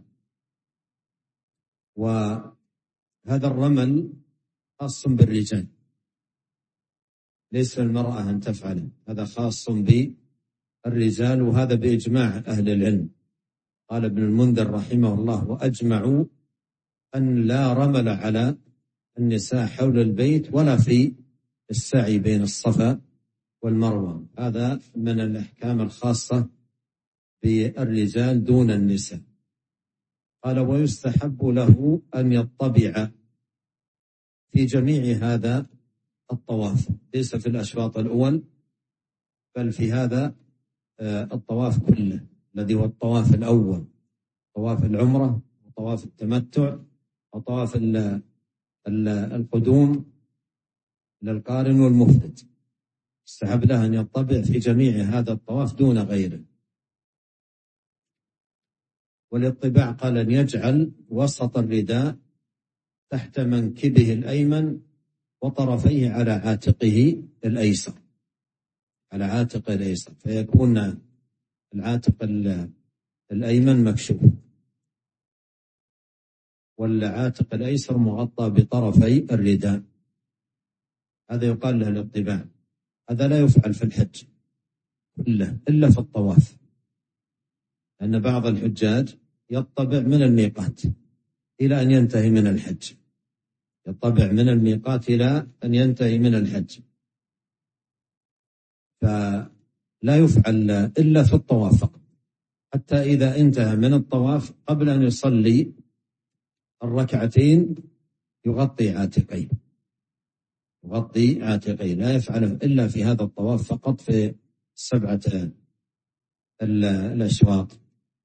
وهذا الرمل خاص بالرجال، ليس المرأة أن تفعله، هذا خاص بالرجال، وهذا بإجماع أهل العلم. قال ابن المنذر رحمه الله وأجمعوا أن لا رمل على النساء حول البيت ولا في السعي بين الصفا والمروة، هذا من الأحكام الخاصة بالرجال دون النساء. قال ويستحب له أن يطبع في جميع هذا الطواف، ليس في الأشواط الأول بل في هذا الطواف كله الذي هو الطواف الأول، طواف العمرة وطواف التمتع وطواف القدوم للقارن والمفرد، استحب له أن يطبع في جميع هذا الطواف دون غيره. والاطباع قال أن يجعل وسط الرداء تحت منكبه الأيمن وطرفيه على عاتقه الأيسر، على عاتقه الأيسر، فيكون العاتق الأيمن مكشوف والعاتق الأيسر مغطى بطرفي الرداء، هذا يقال له الاطباع. هذا لا يفعل في الحج كله إلا في الطواف، لأن بعض الحجاج يطبع من الميقات إلى أن ينتهي من الحج، يطبع من الميقات إلى أن ينتهي من الحج، فلا يفعل إلا في الطواف فقط، حتى إذا انتهى من الطواف قبل أن يصلي الركعتين يغطي عاتقيه، يغطي عاتقيه، لا يفعله إلا في هذا الطواف فقط في سبعة الأشواط.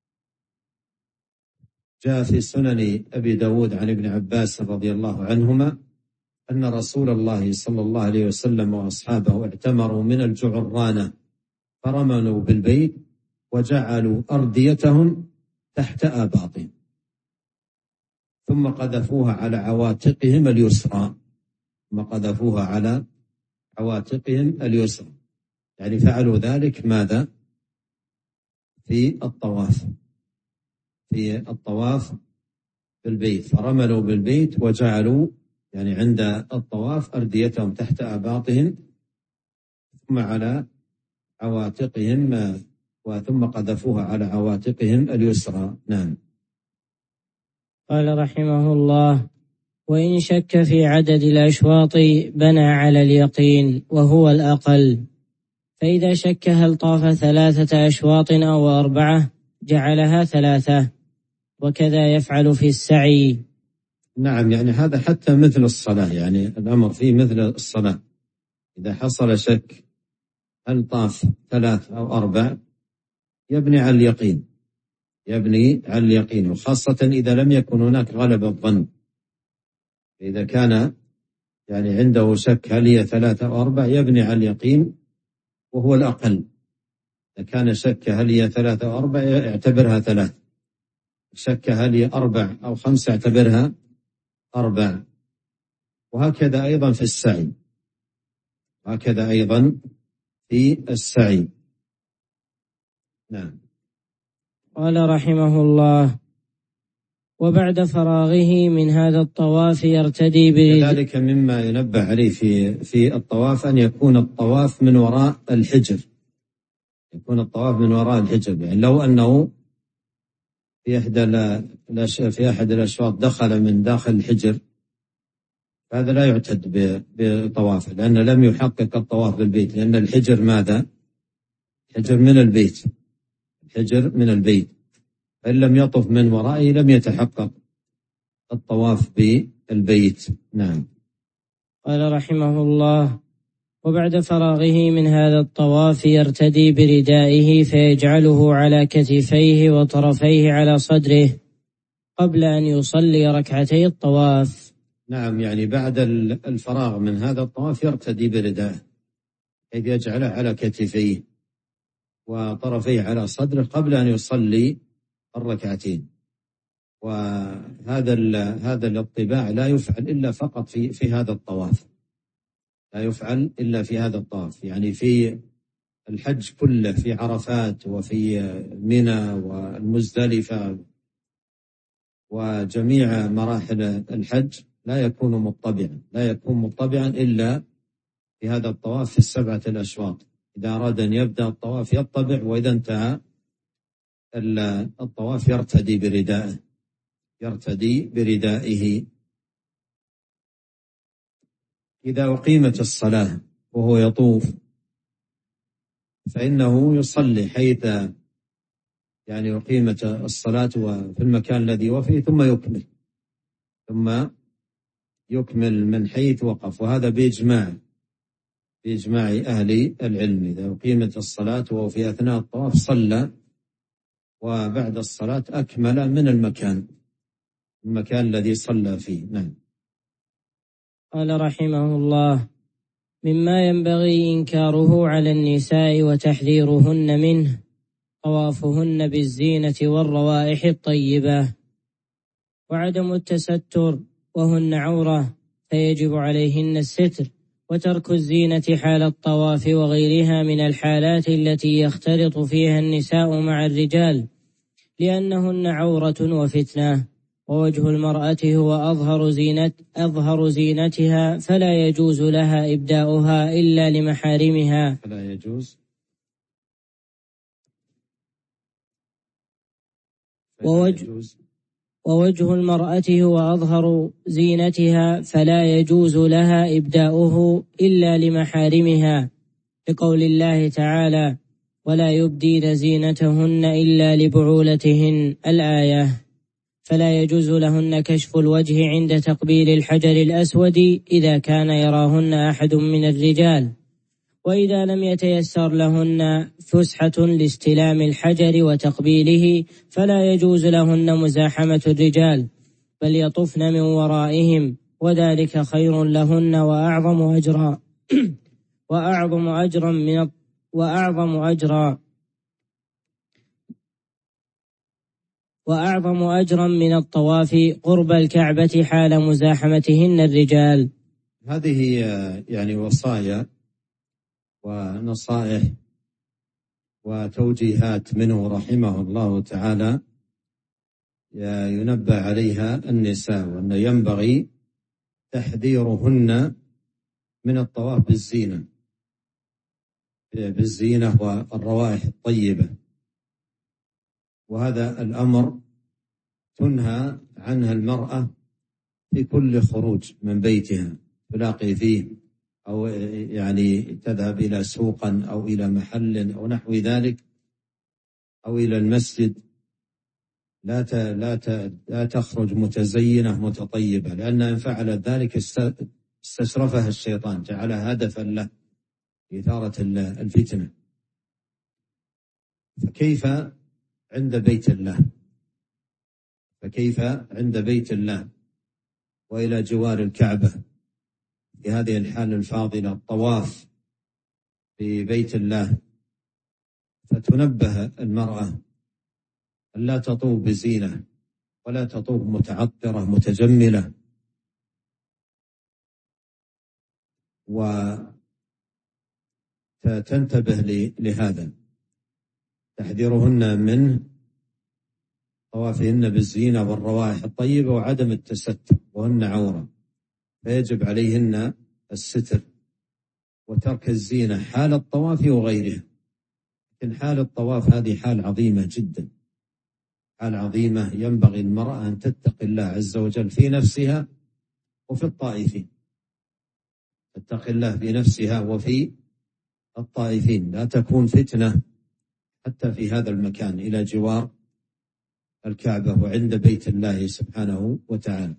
جاء في سنن أبي داود عن ابن عباس رضي الله عنهما أن رسول الله صلى الله عليه وسلم وأصحابه اعتمروا من الجعرانة فرملوا بالبيت وجعلوا أرديتهم تحت آباطهم ثم قذفوها على عواتقهم اليسرى، ثم قذفوها على عواتقهم اليسرى، يعني فعلوا ذلك ماذا؟ في الطواف، في الطواف بالبيت، فرملوا بالبيت وجعلوا يعني عند الطواف أرديتهم تحت آباطهم ثم على عواتقهم وثم قذفوها على عواتقهم اليسرى. نعم. قال رحمه الله وإن شك في عدد الأشواط بنى على اليقين وهو الأقل، فإذا شك هل طاف ثلاثة أشواط أو أربعة جعلها ثلاثة، وكذا يفعل في السعي. نعم، يعني هذا حتى مثل الصلاة، يعني الأمر فيه مثل الصلاة، إذا حصل شك هل طاف ثلاث أو أربع يبني على اليقين، يبني على اليقين، وخاصة إذا لم يكن هناك غلبة الظن، إذا كان يعني عنده شك هل هي ثلاثة أو أربع يبني على اليقين وهو الأقل. إذا كان شك هل هي ثلاثة أو أربع يعتبرها ثلاث، شك هل هي أربع أو خمسة يعتبرها أربع، وهكذا أيضا في السعي، هكذا أيضا في السعي. نعم. قال رحمه الله وبعد فراغه من هذا الطواف يرتدي بذلك مما ينبه عليه في في الطواف أن يكون الطواف من وراء الحجر، يكون الطواف من وراء الحجر، يعني لو أنه في إحدى في أحد الأشواط دخل من داخل الحجر هذا لا يعتد بطوافه، لأنه لم يحقق الطواف بالبيت، لأن الحجر ماذا؟ الحجر من البيت، الحجر من البيت، فإن لم يطف من ورائه لم يتحقق الطواف بالبيت. نعم. قال رحمه الله: وبعد فراغه من هذا الطواف يرتدي بردائه فيجعله على كتفيه وطرفيه على صدره قبل أن يصلي ركعتي الطواف. نعم، يعني بعد الفراغ من هذا الطواف يرتدي بردائه، إذ يجعله على كتفيه وطرفيه على صدره قبل أن يصلي الركعتين. وهذا هذا الاطباع لا يفعل إلا فقط في في هذا الطواف، لا يفعل إلا في هذا الطواف، يعني في الحج كله، في عرفات وفي منى والمزدلفة وجميع مراحل الحج لا يكون مطبعا، لا يكون مطبعا إلا في هذا الطواف في السبعة الأشواط. إذا أراد أن يبدأ الطواف يطبع، وإذا انتهى الطواف يرتدي بردائه يرتدي بردائه. إذا أقيمت الصلاة وهو يطوف فإنه يصلي حيث يعني أقيمت الصلاة وفي المكان الذي هو فيه، ثم يكمل ثم يكمل من حيث وقف، وهذا بإجماع بإجماع أهل العلم. إذا أقيمت الصلاة وهو في أثناء الطواف صلى، وبعد الصلاة أكمل من المكان المكان الذي صلى فيه. نعم. قال رحمه الله: مما ينبغي إنكاره على النساء وتحذيرهن منه طوافهن بالزينة والروائح الطيبة، وعدم التستر وهن عورة فيجب عليهن الستر، وترك الزينة حال الطواف وغيرها من الحالات التي يختلط فيها النساء مع الرجال، لأنهن عورة وفتنة. ووجه المرأة هو أظهر زينة أظهر زينتها، فلا يجوز لها إبداؤها إلا لمحارمها. فلا يجوز ووجه, ووجه المرأة هو أظهر زينتها، فلا يجوز لها إبداؤه إلا لمحارمها، لقول الله تعالى: ولا يبدين زينتهن إلا لبعولتهن، الآية. فلا يجوز لهن كشف الوجه عند تقبيل الحجر الأسود إذا كان يراهن أحد من الرجال، وإذا لم يتيسر لهن فسحة لاستلام الحجر وتقبيله فلا يجوز لهن مزاحمة الرجال، بل يطفن من ورائهم، وذلك خير لهن وأعظم أجرا وأعظم أجرا من وأعظم أجرا وأعظم أجرا من الطواف قرب الكعبة حال مزاحمتهن الرجال. هذه يعني وصايا ونصائح وتوجيهات منه رحمه الله تعالى ينبه عليها النساء، وأن ينبغي تحذيرهن من الطواف بالزينة بالزينة والروائح الطيبة. وهذا الأمر تنهى عنها المرأة في كل خروج من بيتها تلاقي فيه، أو يعني تذهب إلى سوق أو إلى محل أو نحو ذلك أو إلى المسجد، لا لا لا تخرج متزينة متطيبة، لأن إن فعلت ذلك استشرفها الشيطان، جعلها هدفا له إثارة الفتنة. فكيف عند بيت الله فكيف عند بيت الله وإلى جوار الكعبة في هذه الحالة الفاضلة، الطواف في بيت الله. فتنبه المرأة أن لا تطوف بزينة ولا تطوف متعطرة متجملة، وتنتبه لهذا، تحذيرهن من طوافهن بالزينة والروائح الطيبة وعدم التستر وهن عورة، فيجب عليهن الستر وترك الزينة حال الطواف وغيرها. لكن حال الطواف هذه حال عظيمة جدا، حال عظيمة ينبغي المرأة أن تتقي الله عز وجل في نفسها وفي الطائفين، تتقي الله في نفسها وفي الطائفين، لا تكون فتنة حتى في هذا المكان إلى جوار الكعبة وعند بيت الله سبحانه وتعالى.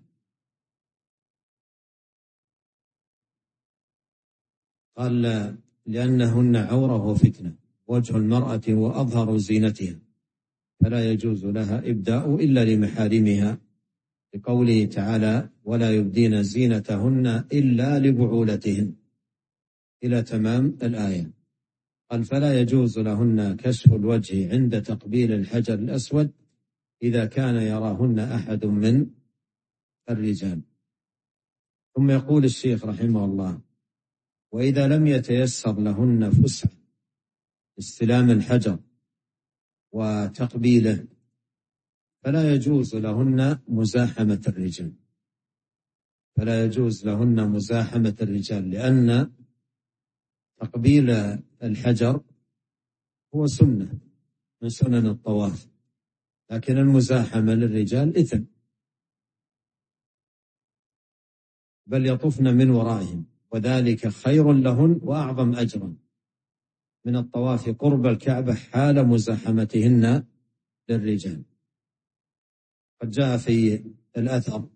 قال لأنهن عورة وفتنة، وجه المرأة وأظهر زينتها، فلا يجوز لها إبداء إلا لمحارمها، لقوله تعالى ولا يبدين زينتهن إلا لبعولتهن إلى تمام الآية. قال فلا يجوز لهن كشف الوجه عند تقبيل الحجر الأسود إذا كان يراهن أحد من الرجال. ثم يقول الشيخ رحمه الله وإذا لم يتيسر لهن فسح استلام الحجر وتقبيله فلا يجوز لهن مزاحمة الرجال، فلا يجوز لهن مزاحمة الرجال، لأن تقبيل الحجر هو سنة من سنن الطواف، لكن المزاحمة للرجال إثم، بل يطفن من ورائهم، وذلك خير لهن وأعظم أجرا من الطواف قرب الكعبة حال مزاحمتهن للرجال. قد جاء في الأثر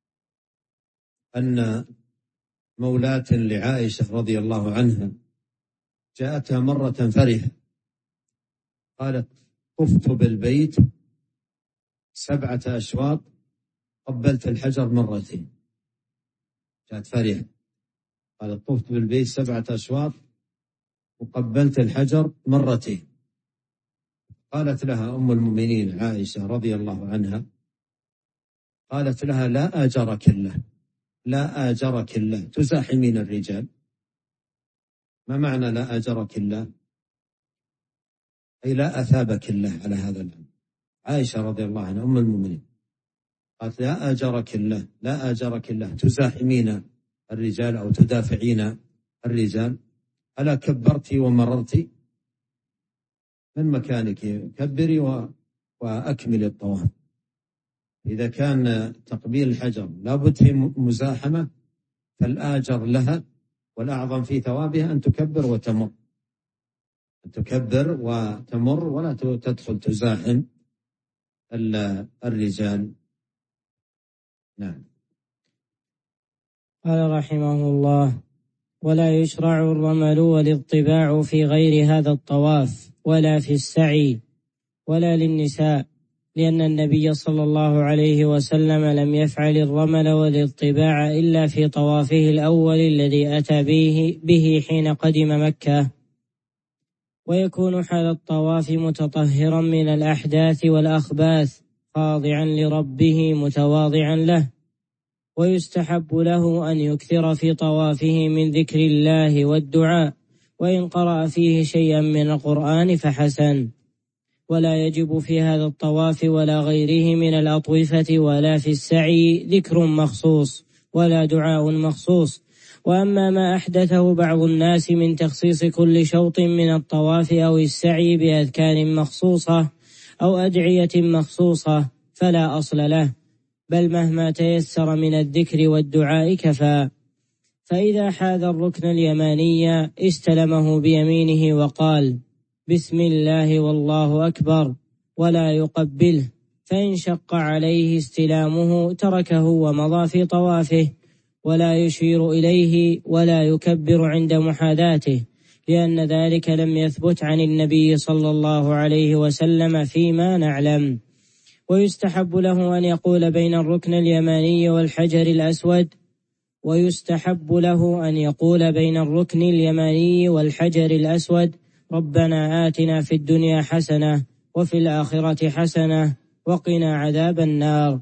أن مولاة لعائشة رضي الله عنها جاءتها مرة فرحة، قالت طفت بالبيت سبعة أشواط قبلت الحجر مرتين. جاءت فرحة قالت طفت بالبيت سبعة أشواط وقبلت الحجر مرتين. قالت لها أم المؤمنين عائشة رضي الله عنها، قالت لها لا آجرك الله، لا آجرك الله، تزاحمين الرجال. ما معنى لا آجرك الله؟ أي لا أثابك الله على هذا الأمر. عائشة رضي الله عنها أم المؤمنين قالت لا آجرك الله، لا آجرك الله، تزاحمين الرجال أو تدافعين الرجال. ألا كبرتي ومررتي من مكانك، كبري وأكمل الطواف. إذا كان تقبيل الحجر لابد في مزاحمة فالآجر لها والأعظم في ثوابها أن تكبر وتمر، أن تكبر وتمر ولا تدخل تزاحم الرجال. نعم. قال رحمه الله ولا يشرع الرمل والاضطباع في غير هذا الطواف ولا في السعي ولا للنساء، لأن النبي صلى الله عليه وسلم لم يفعل الرمل والاضطباع إلا في طوافه الأول الذي أتى به, به حين قدم مكة، ويكون حال الطواف متطهرا من الأحداث والأخباث خاضعا لربه متواضعا له، ويستحب له أن يكثر في طوافه من ذكر الله والدعاء، وإن قرأ فيه شيئا من القرآن فحسن. ولا يجب في هذا الطواف ولا غيره من الأطوفة ولا في السعي ذكر مخصوص ولا دعاء مخصوص. وأما ما أحدثه بعض الناس من تخصيص كل شوط من الطواف أو السعي بأذكار مخصوصة أو أدعية مخصوصة فلا أصل له، بل مهما تيسر من الذكر والدعاء كفى. فإذا حاذ الركن اليماني استلمه بيمينه وقال بسم الله والله أكبر ولا يقبله، فإن شق عليه استلامه تركه ومضى في طوافه، ولا يشير إليه ولا يكبر عند محاذاته، لأن ذلك لم يثبت عن النبي صلى الله عليه وسلم فيما نعلم. ويستحب له أن يقول بين الركن اليماني والحجر الأسود ويستحب له أن يقول بين الركن اليماني والحجر الأسود ربنا آتنا في الدنيا حسنة وفي الآخرة حسنة وقنا عذاب النار.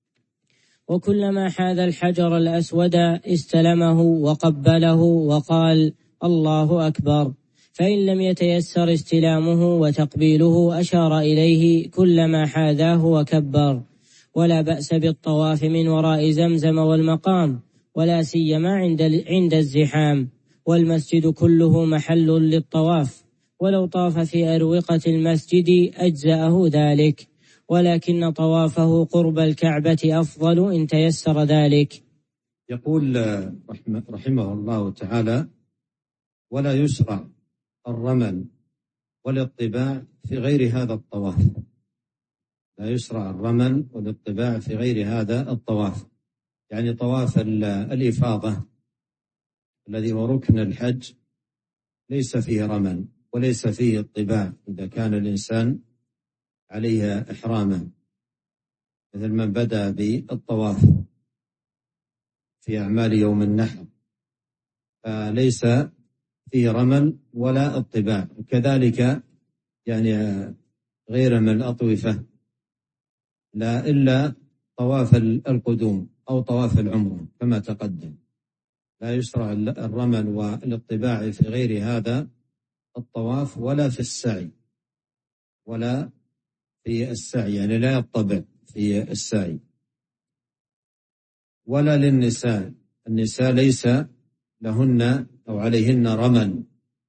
وكلما حاذ الحجر الأسود استلمه وقبله وقال الله أكبر، فإن لم يتيسر استلامه وتقبيله أشار إليه كلما حاذاه وكبر. ولا بأس بالطواف من وراء زمزم والمقام، ولا سيما عند عند الزحام، والمسجد كله محل للطواف، ولو طاف في أروقة المسجد أجزأه ذلك، ولكن طوافه قرب الكعبة أفضل إن تيسر ذلك. يقول رحمه الله تعالى ولا يشرع الرمل والاطباع في غير هذا الطواف. لا يشرع الرمل والاطباع في غير هذا الطواف، يعني طواف الإفاضة الذي هو ركن الحج ليس فيه رمل وليس فيه اطباع إذا كان الإنسان عليه إحرامه، مثل من بدأ بالطواف في أعمال يوم النحر فليس فيه رمل ولا اطباع. وكذلك يعني غير من الأطوفة لا إلا طواف القدوم أو طواف العمرة كما تقدم، لا يشرع الرمل والاطباع في غير هذا الطواف ولا في السعي، ولا في السعي يعني لا يطبع في السعي. ولا للنساء، النساء ليس لهن أو عليهن رمل.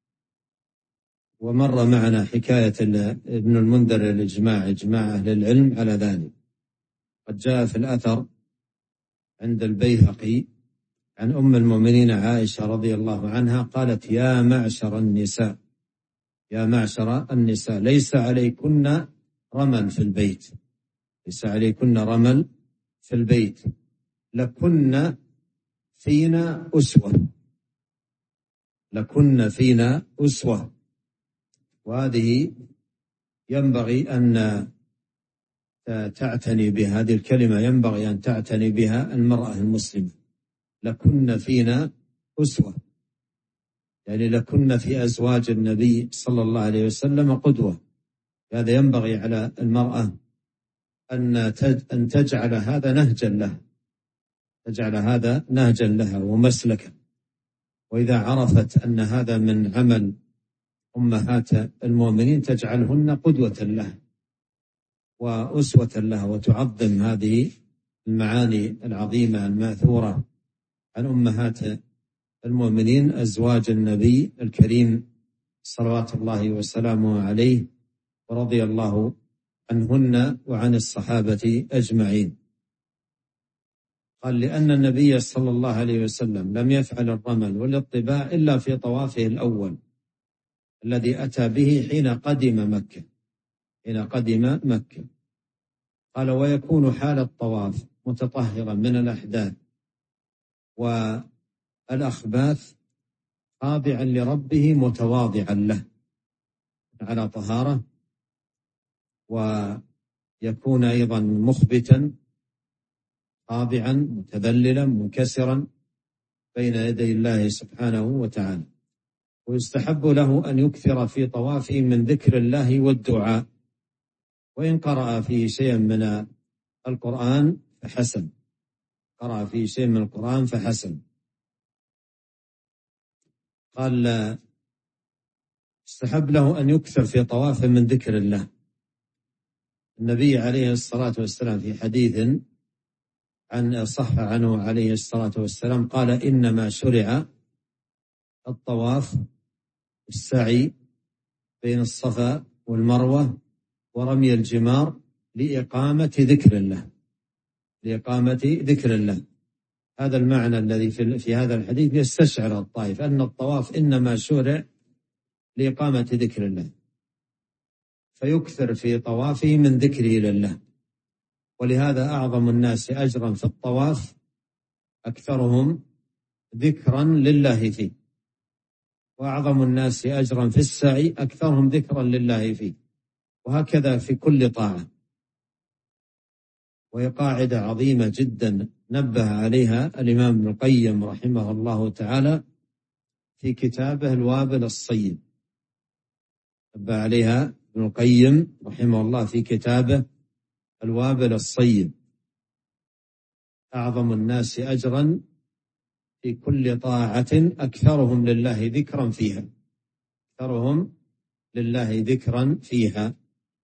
ومر معنا حكاية ابن المنذر الإجماع إجماع أهل العلم على ذلك. قد جاء في الأثر عند البيهقي عن أم المؤمنين عائشة رضي الله عنها قالت: يا معشر النساء يا معشر النساء ليس عليكن رمل في البيت ليس عليكن رمل في البيت لكن فينا أسوة لكن فينا أسوة. وهذه ينبغي أن تعتني بهذه الكلمة، ينبغي أن تعتني بها المرأة المسلمة. لكن فينا أسوة يعني لكن في أزواج النبي صلى الله عليه وسلم قدوة. هذا ينبغي على المرأة أن أن تجعل هذا نهجا لها تجعل هذا نهجا لها ومسلكا. وإذا عرفت أن هذا من عمل أمهات المؤمنين تجعلهن قدوة لها وأسوة لها، وتعظم هذه المعاني العظيمة الماثورة عن أمهات المؤمنين أزواج النبي الكريم صلوات الله وسلامه عليه ورضي الله عنهن وعن الصحابة أجمعين. قال: لأن النبي صلى الله عليه وسلم لم يفعل الرمل والاطباع إلا في طوافه الأول الذي أتى به حين قدم مكة حين قدم مكة. قال: ويكون حال الطواف متطهرا من الأحداث والأخباث خاضعا لربه متواضعا له على طهارة، ويكون أيضا مخبتا خاضعا متذللا منكسرا بين يدي الله سبحانه وتعالى. ويستحب له أن يكثر في طوافه من ذكر الله والدعاء، وإن قرأ فيه شيئا من القرآن فحسن قرأ فيه شيء من القرآن فحسن. قال: استحب له أن يكثر في طوافه من ذكر الله. النبي عليه الصلاة والسلام في حديث عن صح عنه عليه الصلاة والسلام قال: إنما شرع الطواف السعي بين الصفا والمروة ورمي الجمار لإقامة ذكر الله لإقامة ذكر الله. هذا المعنى الذي في, في هذا الحديث يستشعر الطائف أن الطواف إنما شرع لإقامة ذكر الله، فيكثر في طوافه من ذكره لله. ولهذا أعظم الناس أجرا في الطواف أكثرهم ذكرا لله فيه، وأعظم الناس أجرا في السعي أكثرهم ذكرا لله فيه، وهكذا في كل طاعة. وهي قاعدة عظيمة جدا نبه عليها الإمام ابن القيم رحمه الله تعالى في كتابه الوابل الصيب. نبه عليها ابن القيم رحمه الله في كتابه الوابل الصيب: أعظم الناس أجرا في كل طاعة أكثرهم لله ذكرا فيها أكثرهم لله ذكرا فيها.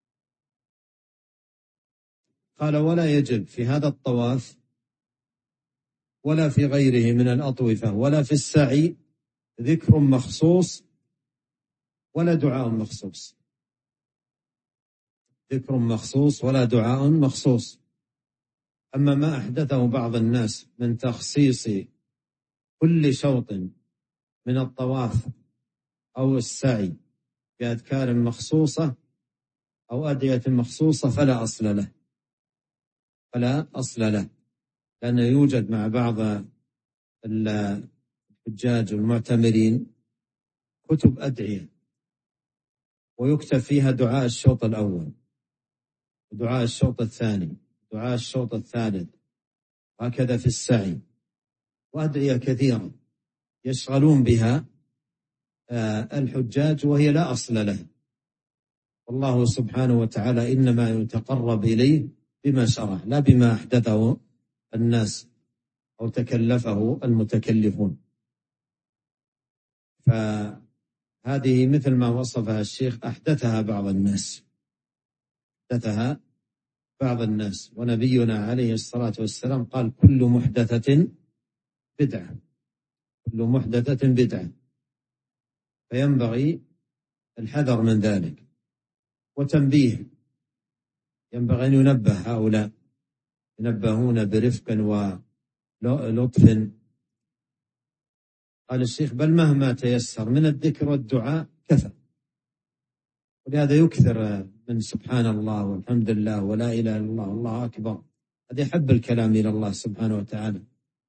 قال: ولا يجب في هذا الطواف ولا في غيره من الأطوفة ولا في السعي ذكر مخصوص ولا دعاء مخصوص ذكر مخصوص ولا دعاء مخصوص. أما ما أحدثه بعض الناس من تخصيص كل شوط من الطواف أو السعي بأذكار مخصوصة أو أدعية مخصوصة فلا أصل له، فلا أصل له، لأنه يوجد مع بعض الحجاج والمعتمرين كتب أدعية ويكتب فيها دعاء الشوط الأول، دعاء الشوط الثاني، دعاء الشوط الثالث، وهكذا في السعي، وأدعية كثيرة يشغلون بها الحجاج وهي لا أصل لها. والله سبحانه وتعالى إنما يتقرب إليه بما شرع لا بما أحدثه الناس أو تكلفه المتكلفون. فهذه مثل ما وصفها الشيخ أحدثها بعض الناس، أحدثها بعض الناس، ونبينا عليه الصلاة والسلام قال كل محدثة بدعة، كل محدثة بدعة، فينبغي الحذر من ذلك وتنبيه، ينبغي أن ينبه هؤلاء، ينبهون برفق ولطف. قال الشيخ بل مهما تيسر من الذكر والدعاء كفى، ولهذا يكثر من سبحان الله والحمد لله ولا إله إلا الله والله أكبر، هذا يحب الكلام إلى الله سبحانه وتعالى،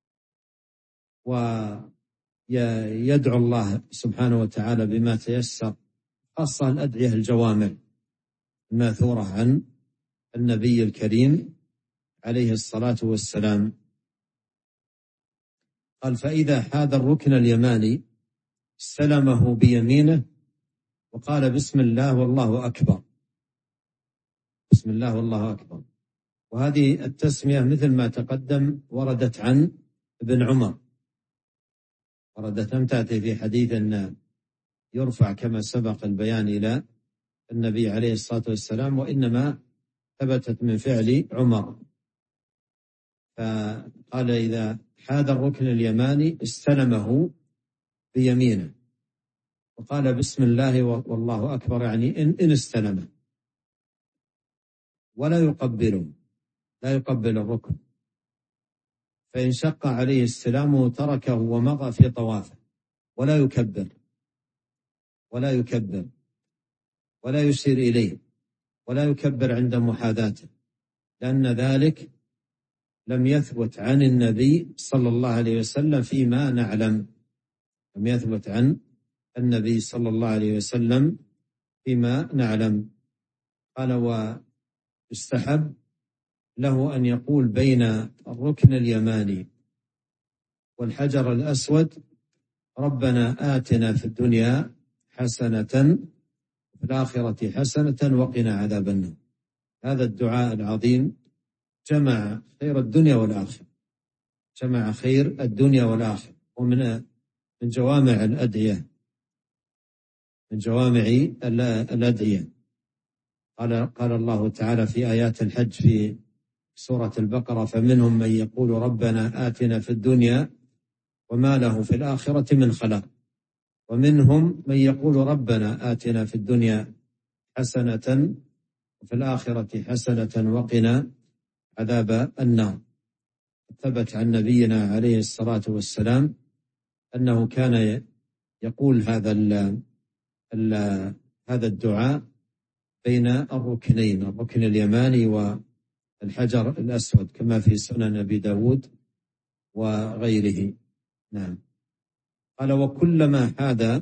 ويدعو الله سبحانه وتعالى بما تيسر، خاصة الأدعية الجوامع الماثورة عن النبي الكريم عليه الصلاة والسلام. قال فإذا حاذ الركن اليماني استلمه بيمينه وقال بسم الله والله أكبر، بسم الله والله أكبر. وهذه التسمية مثل ما تقدم وردت عن ابن عمر، وردت لم تأتي في حديث أن يرفع كما سبق البيان إلى النبي عليه الصلاة والسلام، وإنما ثبتت من فعل عمر. فقال إذا حاذ الركن اليماني استلمه بيمينه وقال بسم الله والله أكبر، يعني إن, إن استلمه، ولا يقبله، لا يقبل الركن، فإن شق عليه استلامه تركه ومضى في طوافه، ولا يكبر ولا يكبر ولا يشير إليه ولا يكبر عند محاذاته، لأن ذلك لم يثبت عن النبي صلى الله عليه وسلم فيما نعلم، لم يثبت عن النبي صلى الله عليه وسلم فيما نعلم. قال ويستحب له أن يقول بين الركن اليماني والحجر الأسود ربنا آتنا في الدنيا حسنة وفي الآخرة حسنة وقنا عذاب النار. هذا الدعاء العظيم جمع خير الدنيا والآخرة، جمع خير الدنيا والآخرة، ومن من جوامع الأدعية، من جوامع الأدعية. قال قال الله تعالى في آيات الحج في سورة البقرة فمنهم من يقول ربنا آتنا في الدنيا وما له في الآخرة من خلاق، ومنهم من يقول ربنا آتنا في الدنيا حسنة وفي الآخرة حسنة وقنا عذاب النار. ثبت عن نبينا عليه الصلاة والسلام أنه كان يقول هذا ال ال هذا الدعاء بين الركنين، الركن اليماني والحجر الأسود، كما في سنن أبي داود وغيره. نعم. قال وكلما حاذ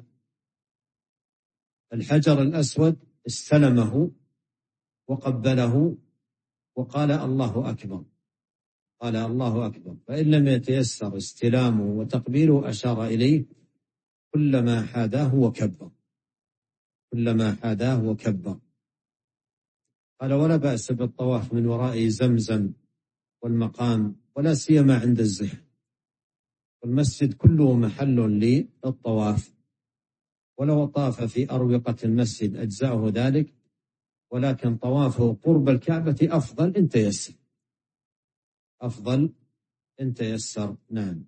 الحجر الأسود استلمه وقبله وقال الله أكبر، قال الله أكبر، فإن لم يتيسر استلامه وتقبيله أشار إليه كلما حاذاه وكبر، كلما حاذاه وكبر. قال ولا بأس بالطواف من وراء زمزم والمقام، ولا سيما عند الزحف، والمسجد كله محل للطواف، ولو طاف في أروقة المسجد أجزاءه ذلك، ولكن طوافه قرب الكعبة أفضل إن تيسر، أفضل إن تيسر. نعم.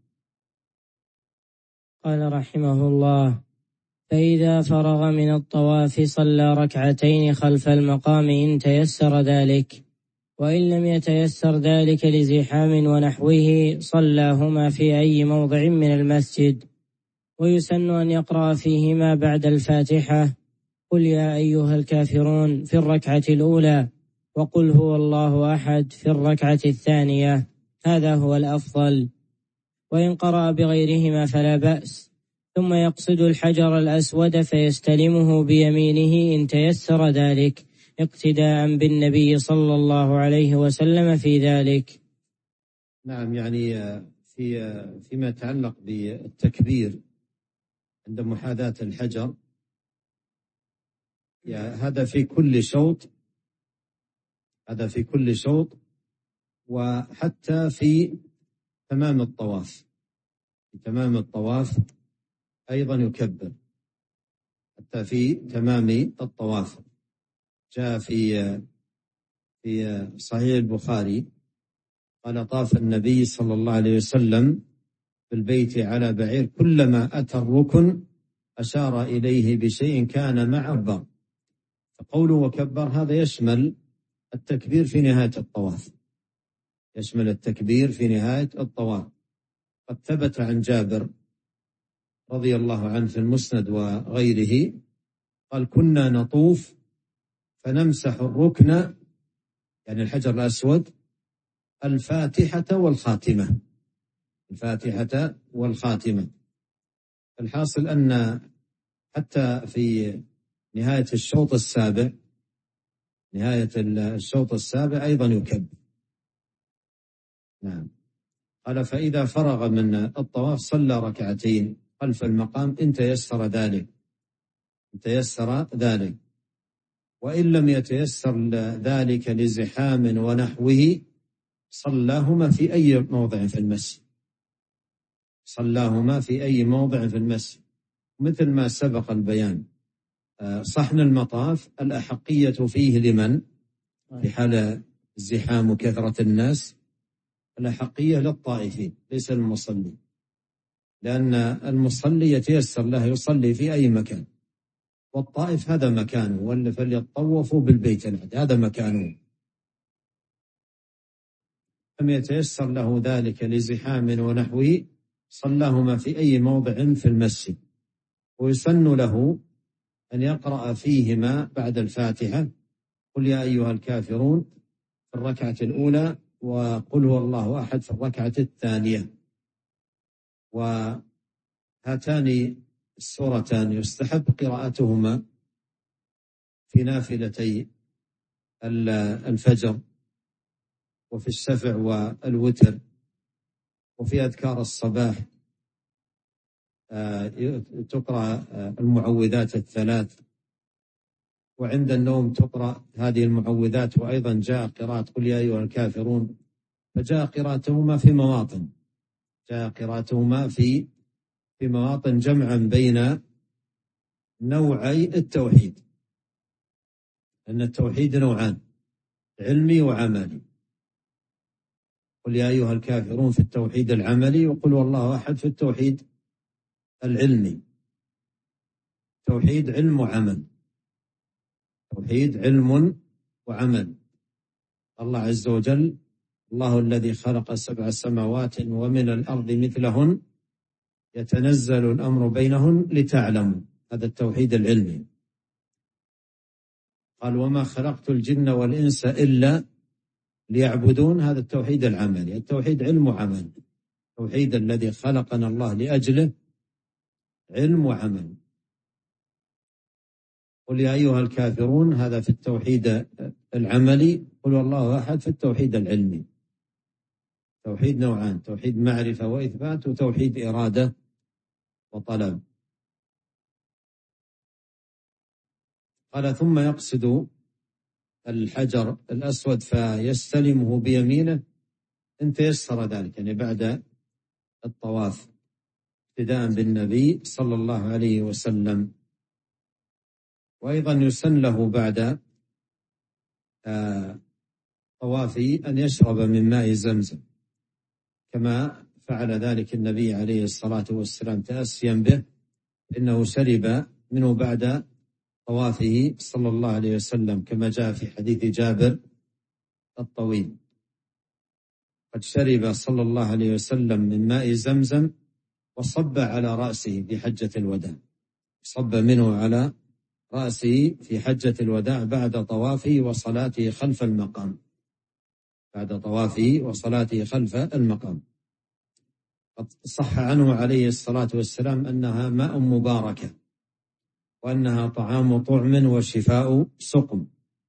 قال رحمه الله فإذا فرغ من الطواف صلى ركعتين خلف المقام إن تيسر ذلك، وإن لم يتيسر ذلك لزحام ونحوه صلاهما في أي موضع من المسجد، ويسن أن يقرأ فيهما بعد الفاتحة قل يا أيها الكافرون في الركعة الأولى، وقل هو الله أحد في الركعة الثانية، هذا هو الأفضل. وإن قرأ بغيرهما فلا بأس، ثم يقصد الحجر الأسود فيستلمه بيمينه إن تيسر ذلك، اقتداء بالنبي صلى الله عليه وسلم في ذلك. نعم، يعني في فيما يتعلق بالتكبير عند محاذاة الحجر، يعني هذا في كل شوط، هذا في كل شوط، وحتى في تمام الطواف، في تمام الطواف أيضا يكبر، حتى في تمام الطواف. جاء في في صحيح البخاري قال: طاف النبي صلى الله عليه وسلم بالبيت على بعير، كلما أتى الركن أشار إليه بشيء كان معه بر. فقوله وكبر هذا يشمل التكبير في نهاية الطواف، يشمل التكبير في نهاية الطواف. قد ثبت عن جابر رضي الله عنه في المسند وغيره قال: كنا نطوف فنمسح الركن، يعني الحجر الأسود، الفاتحة والخاتمة، الفاتحة والخاتمة. الحاصل أن حتى في نهاية الشوط السابع، نهاية الشوط السابع أيضا يكبر. نعم. قال: فإذا فرغ من الطواف صلى ركعتين خلف المقام إن تيسر ذلك، إن تيسر ذلك، وإن لم يتيسر ذلك لزحام ونحوه صلاهما في أي موضع في المسجد، صلاهما في أي موضع في المسجد، مثل ما سبق البيان. صحن المطاف الأحقية فيه لمن؟ في حال الزحام وكثرة الناس الأحقية للطائفين ليس المصلي، لأن المصلي يتيسر له يصلي في أي مكان، والطائف هذا مكانه، فليطوفوا بالبيت العتيق هذا مكانه. لم يتيسر له ذلك لزحام ونحوه صلاهما في أي موضع في المسجد، ويسن له أن يقرأ فيهما بعد الفاتحة قل يا أيها الكافرون في الركعة الأولى، وقل هو الله أحد في الركعة الثانية. وهاتان السورتان يستحب قراءتهما في نافلتي الفجر وفي الشفع والوتر وفي أذكار الصباح. تقرأ المعوذات الثلاث، وعند النوم تقرأ هذه المعوذات، وأيضا جاء قراءة قل يا أيها الكافرون، فجاء قراءتهما في مواطن، جاء قراءتهما في في مواطن جمعا بين نوعي التوحيد، أن التوحيد نوعان، علمي وعملي. قل يا أيها الكافرون في التوحيد العملي، وقل والله أحد في التوحيد العلمي. توحيد علم وعمل، توحيد علم وعمل. الله عز وجل الله الذي خلق سبع سماوات ومن الأرض مثلهن يتنزل الأمر بينهن لتعلموا، هذا التوحيد العلمي. قال وما خلقت الجن والإنس إلا ليعبدون، هذا التوحيد العملي. التوحيد علم وعمل، التوحيد الذي خلقنا الله لأجله علم وعمل. قل يا أيها الكافرون هذا في التوحيد العملي، قل والله أحد في التوحيد العلمي. توحيد نوعان، توحيد معرفة وإثبات، وتوحيد إرادة وطلب. قال ثم يقصد الحجر الأسود فيستلمه بيمينه إن تيسر ذلك، يعني بعد الطواف، ابتداء بالنبي صلى الله عليه وسلم. وأيضا يسن له بعد طوافه أن يشرب من ماء زمزم، كما فعل ذلك النبي عليه الصلاة والسلام تأسيا به، إنه شرب منه بعد طوافه صلى الله عليه وسلم، كما جاء في حديث جابر الطويل. قد شرب صلى الله عليه وسلم من ماء زمزم وصب على رأسه في حجة الوداع، صب منه على رأسه في حجة الوداع بعد طوافه وصلاته خلف المقام، بعد طوافه وصلاته خلف المقام. قد صح عنه عليه الصلاة والسلام أنها ماء مباركة، وأنها طعام طعم وشفاء سقم.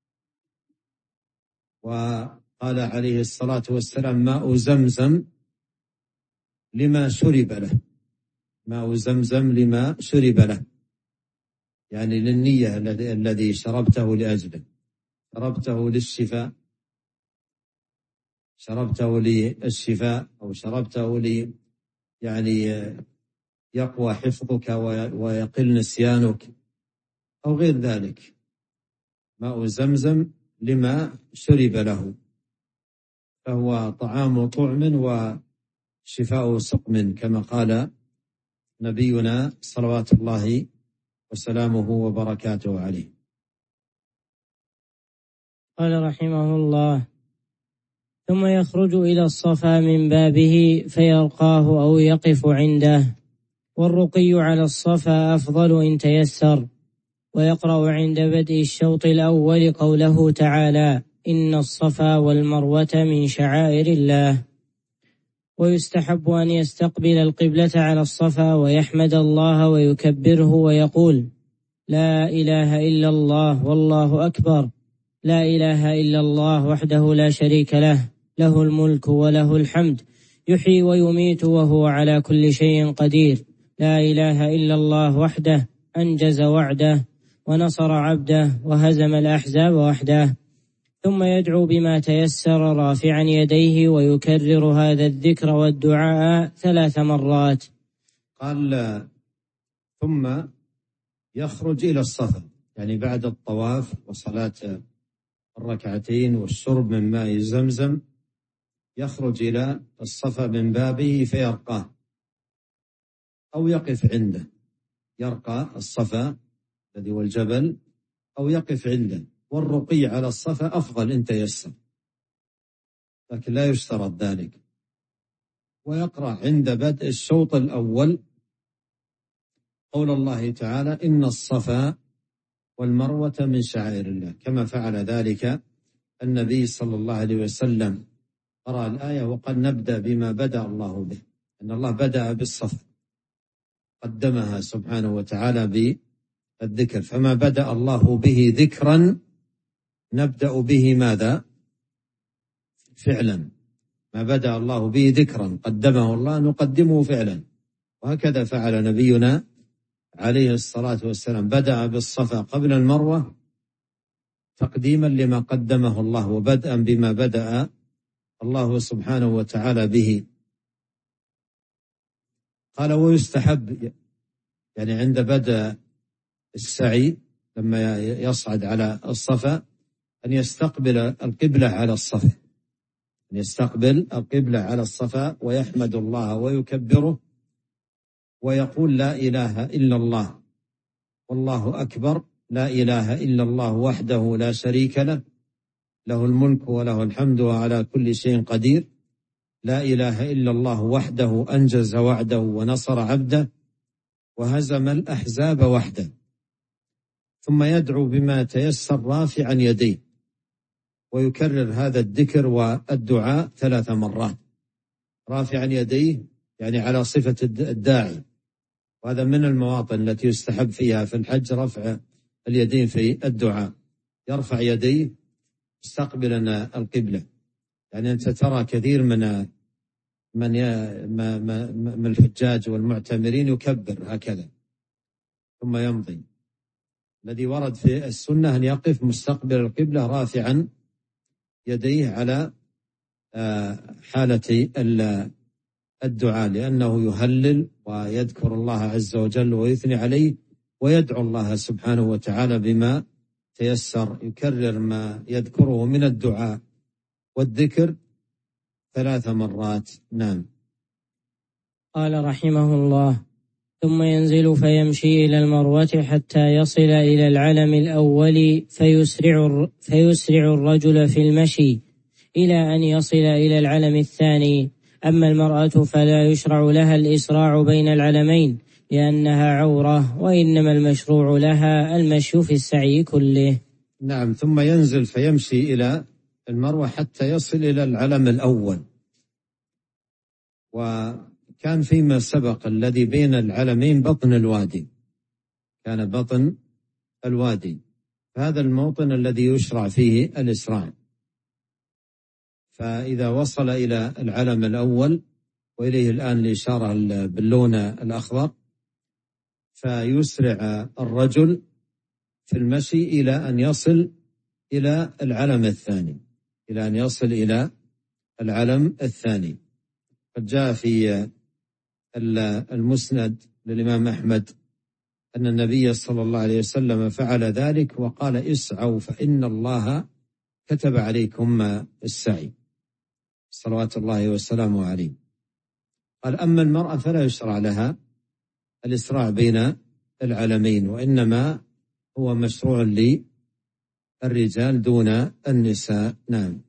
وقال عليه الصلاة والسلام: ماء زمزم لما شرب له، ماء زمزم لما شرب له، يعني للنية الذي شربته لأجله، شربته للشفاء، شربته للشفاء أو شربته لي يعني يقوى حفظك ويقل نسيانك أو غير ذلك. ماء زمزم لما شرب له، فهو طعام طعم وشفاء سقم، كما قال نبينا صلوات الله وسلامه وبركاته عليه. قال رحمه الله: ثم يخرج إلى الصفا من بابه فيرقاه أو يقف عنده، والرقي على الصفا أفضل إن تيسر. ويقرأ عند بدء الشوط الأول قوله تعالى: إن الصفا والمروة من شعائر الله. ويستحب أن يستقبل القبلة على الصفا ويحمد الله ويكبره ويقول: لا إله إلا الله والله أكبر، لا إله إلا الله وحده لا شريك له، له الملك وله الحمد، يحيي ويميت وهو على كل شيء قدير، لا إله إلا الله وحده أنجز وعده ونصر عبده وهزم الأحزاب وحده. ثم يدعو بما تيسر رافعا يديه ويكرر هذا الذكر والدعاء ثلاث مرات. قال: ثم يخرج إلى الصفا، يعني بعد الطواف وصلاة الركعتين والشرب من ماء زمزم، يخرج إلى الصفا من بابه فيرقاه أو يقف عنده، يرقى الصفا الذي هو الجبل أو يقف عنده. والرقي على الصفا أفضل إن تيسر، لكن لا يشترط ذلك. ويقرأ عند بدء الشوط الأول قول الله تعالى: إن الصفا والمروة من شعائر الله، كما فعل ذلك النبي صلى الله عليه وسلم، قرأ الآية وقال: نبدأ بما بدأ الله به، أن الله بدأ بالصفا، قدمها سبحانه وتعالى بالذكر، فما بدأ الله به ذكرا نبدأ به ماذا؟ فعلا. ما بدأ الله به ذكرا قدمه الله نقدمه فعلا. وهكذا فعل نبينا عليه الصلاة والسلام، بدأ بالصفا قبل المروة تقديما لما قدمه الله وبدءا بما بدأ الله سبحانه وتعالى به. قال: ويستحب، يعني عند بدء السعي لما يصعد على الصفا، أن يستقبل القبلة على الصفا، أن يستقبل القبلة على الصفا ويحمد الله ويكبره ويقول: لا إله إلا الله والله أكبر، لا إله إلا الله وحده لا شريك له، له الملك وله الحمد وعلى كل شيء قدير، لا إله إلا الله وحده أنجز وعده ونصر عبده وهزم الأحزاب وحده. ثم يدعو بما تيسر رافعا يديه، ويكرر هذا الذكر والدعاء ثلاث مرات. رافعا يديه يعني على صفة الداعي، وهذا من المواطن التي يستحب فيها في الحج رفع اليدين في الدعاء. يرفع يديه مستقبلا القبلة، يعني أنت ترى كثير من من من الحجاج والمعتمرين يكبر هكذا ثم يمضي. الذي ورد في السنة أن يقف مستقبل القبلة رافعا يديه على حالة الدعاء، لأنه يهلل ويذكر الله عز وجل ويثني عليه ويدعو الله سبحانه وتعالى بما تيسر، يكرر ما يذكره من الدعاء والذكر ثلاث مرات. نعم. قال رحمه الله: ثم ينزل فيمشي إلى المروة حتى يصل إلى العلم الأول فيسرع, فيسرع الرجل في المشي إلى أن يصل إلى العلم الثاني. أما المرأة فلا يشرع لها الإسراع بين العلمين، لأنها عورة، وإنما المشروع لها المشي في السعي كله. نعم. ثم ينزل فيمشي إلى المروة حتى يصل إلى العلم الأول. وكان فيما سبق الذي بين العلمين بطن الوادي، كان بطن الوادي، هذا الموطن الذي يشرع فيه الإسراع. فإذا وصل إلى العلم الأول وإليه الآن الإشارة باللون الأخضر، فيسرع الرجل في المشي إلى أن يصل إلى العلم الثاني، إلى أن يصل إلى العلم الثاني. قد جاء في المسند للإمام أحمد أن النبي صلى الله عليه وسلم فعل ذلك وقال: اسعوا فإن الله كتب عليكم السعي، صلوات الله وسلامه عليه. قال: أما المرأة فلا يشرع لها الإسراع بين العلمين، وإنما هو مشروع للرجال دون النساء. نعم.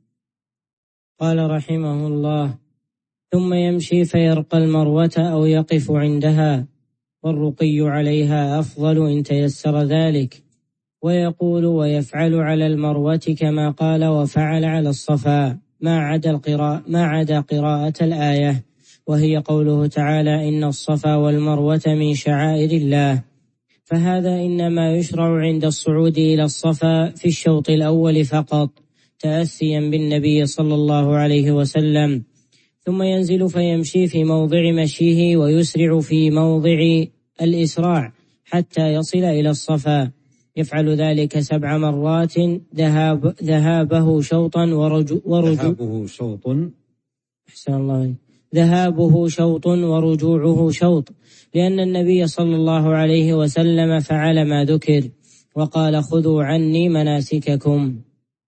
قال رحمه الله: ثم يمشي فيرقى المروة أو يقف عندها، والرقي عليها أفضل إن تيسر ذلك. ويقول ويفعل على المروة كما قال وفعل على الصفا، ما عدا القراءة ما عدا قراءة الآية، وهي قوله تعالى: إن الصفا والمروة من شعائر الله. فهذا إنما يشرع عند الصعود إلى الصفا في الشوط الأول فقط، تأسيا بالنبي صلى الله عليه وسلم. ثم ينزل فيمشي في موضع مشيه ويسرع في موضع الإسراع حتى يصل إلى الصفا، يفعل ذلك سبع مرات، ذهاب ذهابه شوطا ورجو ذهابه شوط أحسن الله ذهابه شوط ورجوعه شوط، لأن النبي صلى الله عليه وسلم فعل ما ذكر وقال: خذوا عني مناسككم.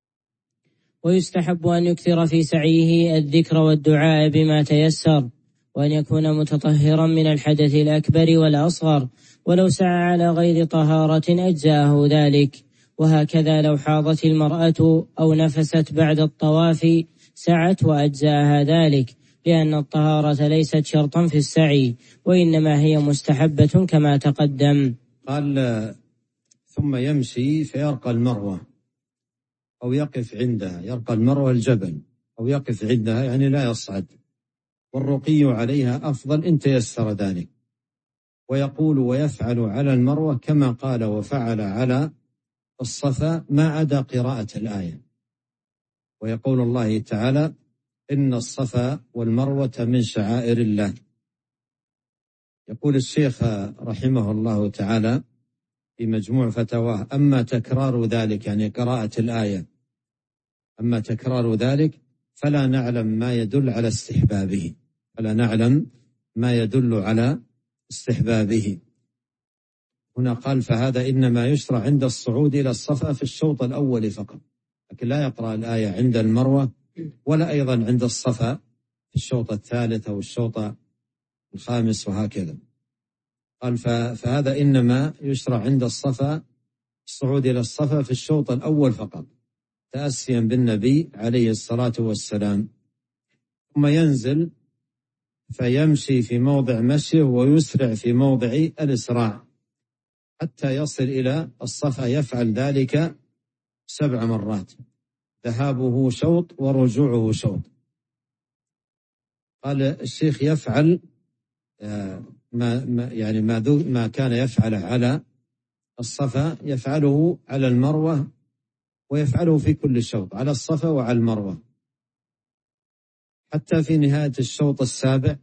ويستحب أن يكثر في سعيه الذكر والدعاء بما تيسر، وأن يكون متطهرا من الحدث الأكبر والأصغر، ولو سعى على غير طهارة أجزاه ذلك. وهكذا لو حاضت المرأة أو نفست بعد الطواف سعت وأجزاها ذلك، لأن الطهارة ليست شرطا في السعي، وإنما هي مستحبة كما تقدم. قال: ثم يمشي فيرقى المروة أو يقف عندها. يرقى المروة الجبل، أو يقف عندها يعني لا يصعد، والرقي عليها أفضل إن تيسر ذلك. ويقول ويفعل على المروة كما قال وفعل على الصفا، ما عدا قراءة الآية. ويقول الله تعالى: إن الصفا والمروة من شعائر الله. يقول الشيخ رحمه الله تعالى في مجموع فتاواه: أما تكرار ذلك يعني قراءة الآية، أما تكرار ذلك فلا نعلم ما يدل على استحبابه، فلا نعلم ما يدل على استحبابه. هنا قال: فهذا إنما يشرع عند الصعود إلى الصفا في الشوط الأول فقط، لكن لا يقرأ الآية عند المروة ولا أيضا عند الصفا في الشوط الثالث أو الشوط الخامس وهكذا. قال: فهذا إنما يشرع عند الصفا، الصعود إلى الصفا في الشوط الأول فقط، تأسيا بالنبي عليه الصلاة والسلام. ثم ينزل فيمشي في موضع مشيه ويسرع في موضع الإسراع حتى يصل إلى الصفا، يفعل ذلك سبع مرات، ذهابه شوط ورجوعه شوط. قال الشيخ: يفعل ما يعني ما ما كان يفعله على الصفا يفعله على المروة، ويفعله في كل شوط على الصفا وعلى المروة، حتى في نهاية الشوط السابع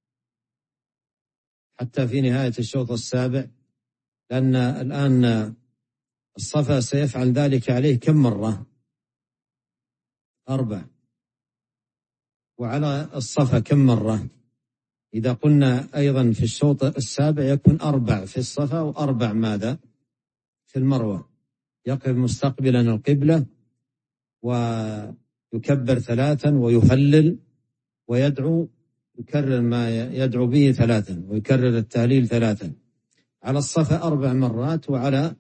حتى في نهاية الشوط السابع لأن الآن الصفا سيفعل ذلك عليه كم مرة؟ أربع. وعلى الصفا كم مرة؟ إذا قلنا أيضا في الشوط السابع يكون أربع في الصفا وأربع ماذا؟ في المروة. يقف مستقبلا القبلة ويكبر ثلاثا ويهلل ويدعو، يكرر ما يدعو به ثلاثا ويكرر التهليل ثلاثا. على الصفا أربع مرات، وعلى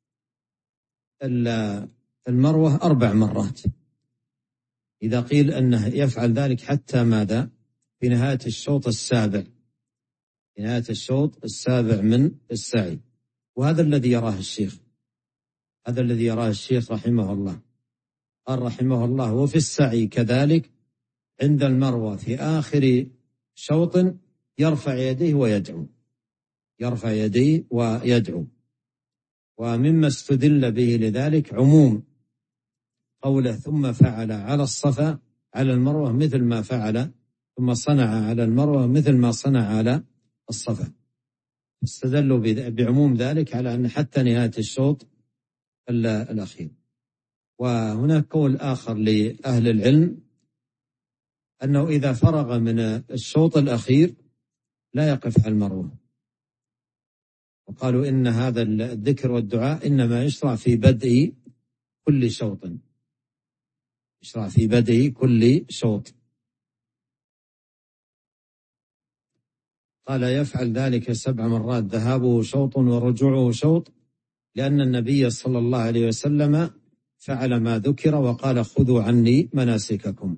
المروة أربع مرات. إذا قيل أنه يفعل ذلك حتى ماذا؟ في نهاية الشوط السابع، في نهاية الشوط السابع من السعي. وهذا الذي يراه الشيخ هذا الذي يراه الشيخ رحمه الله. قال رحمه الله: وفي السعي كذلك عند المروة في آخر شوط يرفع يديه ويدعو يرفع يديه ويدعو. ومما استدل به لذلك عموم قوله: ثم فعل على الصفا على المروة مثل ما فعل ثم صنع على المروة مثل ما صنع على الصفا. استدلوا بعموم ذلك على أن حتى نهاية الشوط الأخير. وهناك قول آخر لأهل العلم أنه إذا فرغ من الشوط الأخير لا يقف على المروة، وقالوا إن هذا الذكر والدعاء إنما يشرع في بدء كل شوط يشرع في بدء كل شوط. قال: يفعل ذلك سبع مرات، ذهابه شوط ورجوعه شوط، لأن النبي صلى الله عليه وسلم فعل ما ذكر وقال: خذوا عني مناسككم.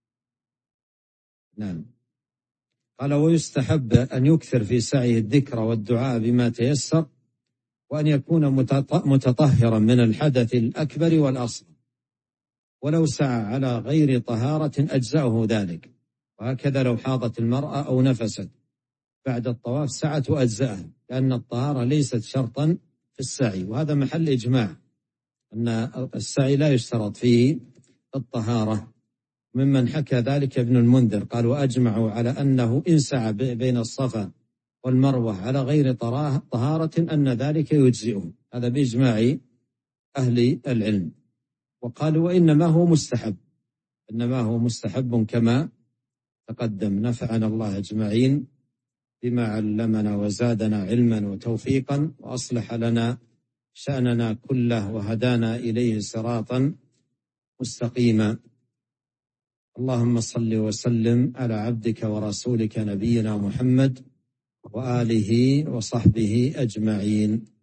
نعم. قال: ويستحب أن يكثر في سعيه الذكر والدعاء بما تيسر، وأن يكون متطهرا من الحدث الأكبر والأصغر، ولو سعى على غير طهارة أجزأه ذلك. وهكذا لو حاضت المرأة أو نفست بعد الطواف سعت وأجزأها، لأن الطهارة ليست شرطا في السعي. وهذا محل إجماع أن السعي لا يشترط فيه الطهارة. ممن حكى ذلك ابن المنذر قال: وأجمعوا على أنه إن سعى بين الصفا والمروة على غير طهارة أن ذلك يجزئه. هذا بإجماع أهل العلم. وقالوا: وإنما هو مستحب إنما هو مستحب كما تقدم. نفعنا الله أجمعين بما علمنا وزادنا علما وتوفيقا، وأصلح لنا شأننا كله، وهدانا إليه صراطا مستقيما. اللهم صل وسلم على عبدك ورسولك نبينا محمد وآله وصحبه أجمعين.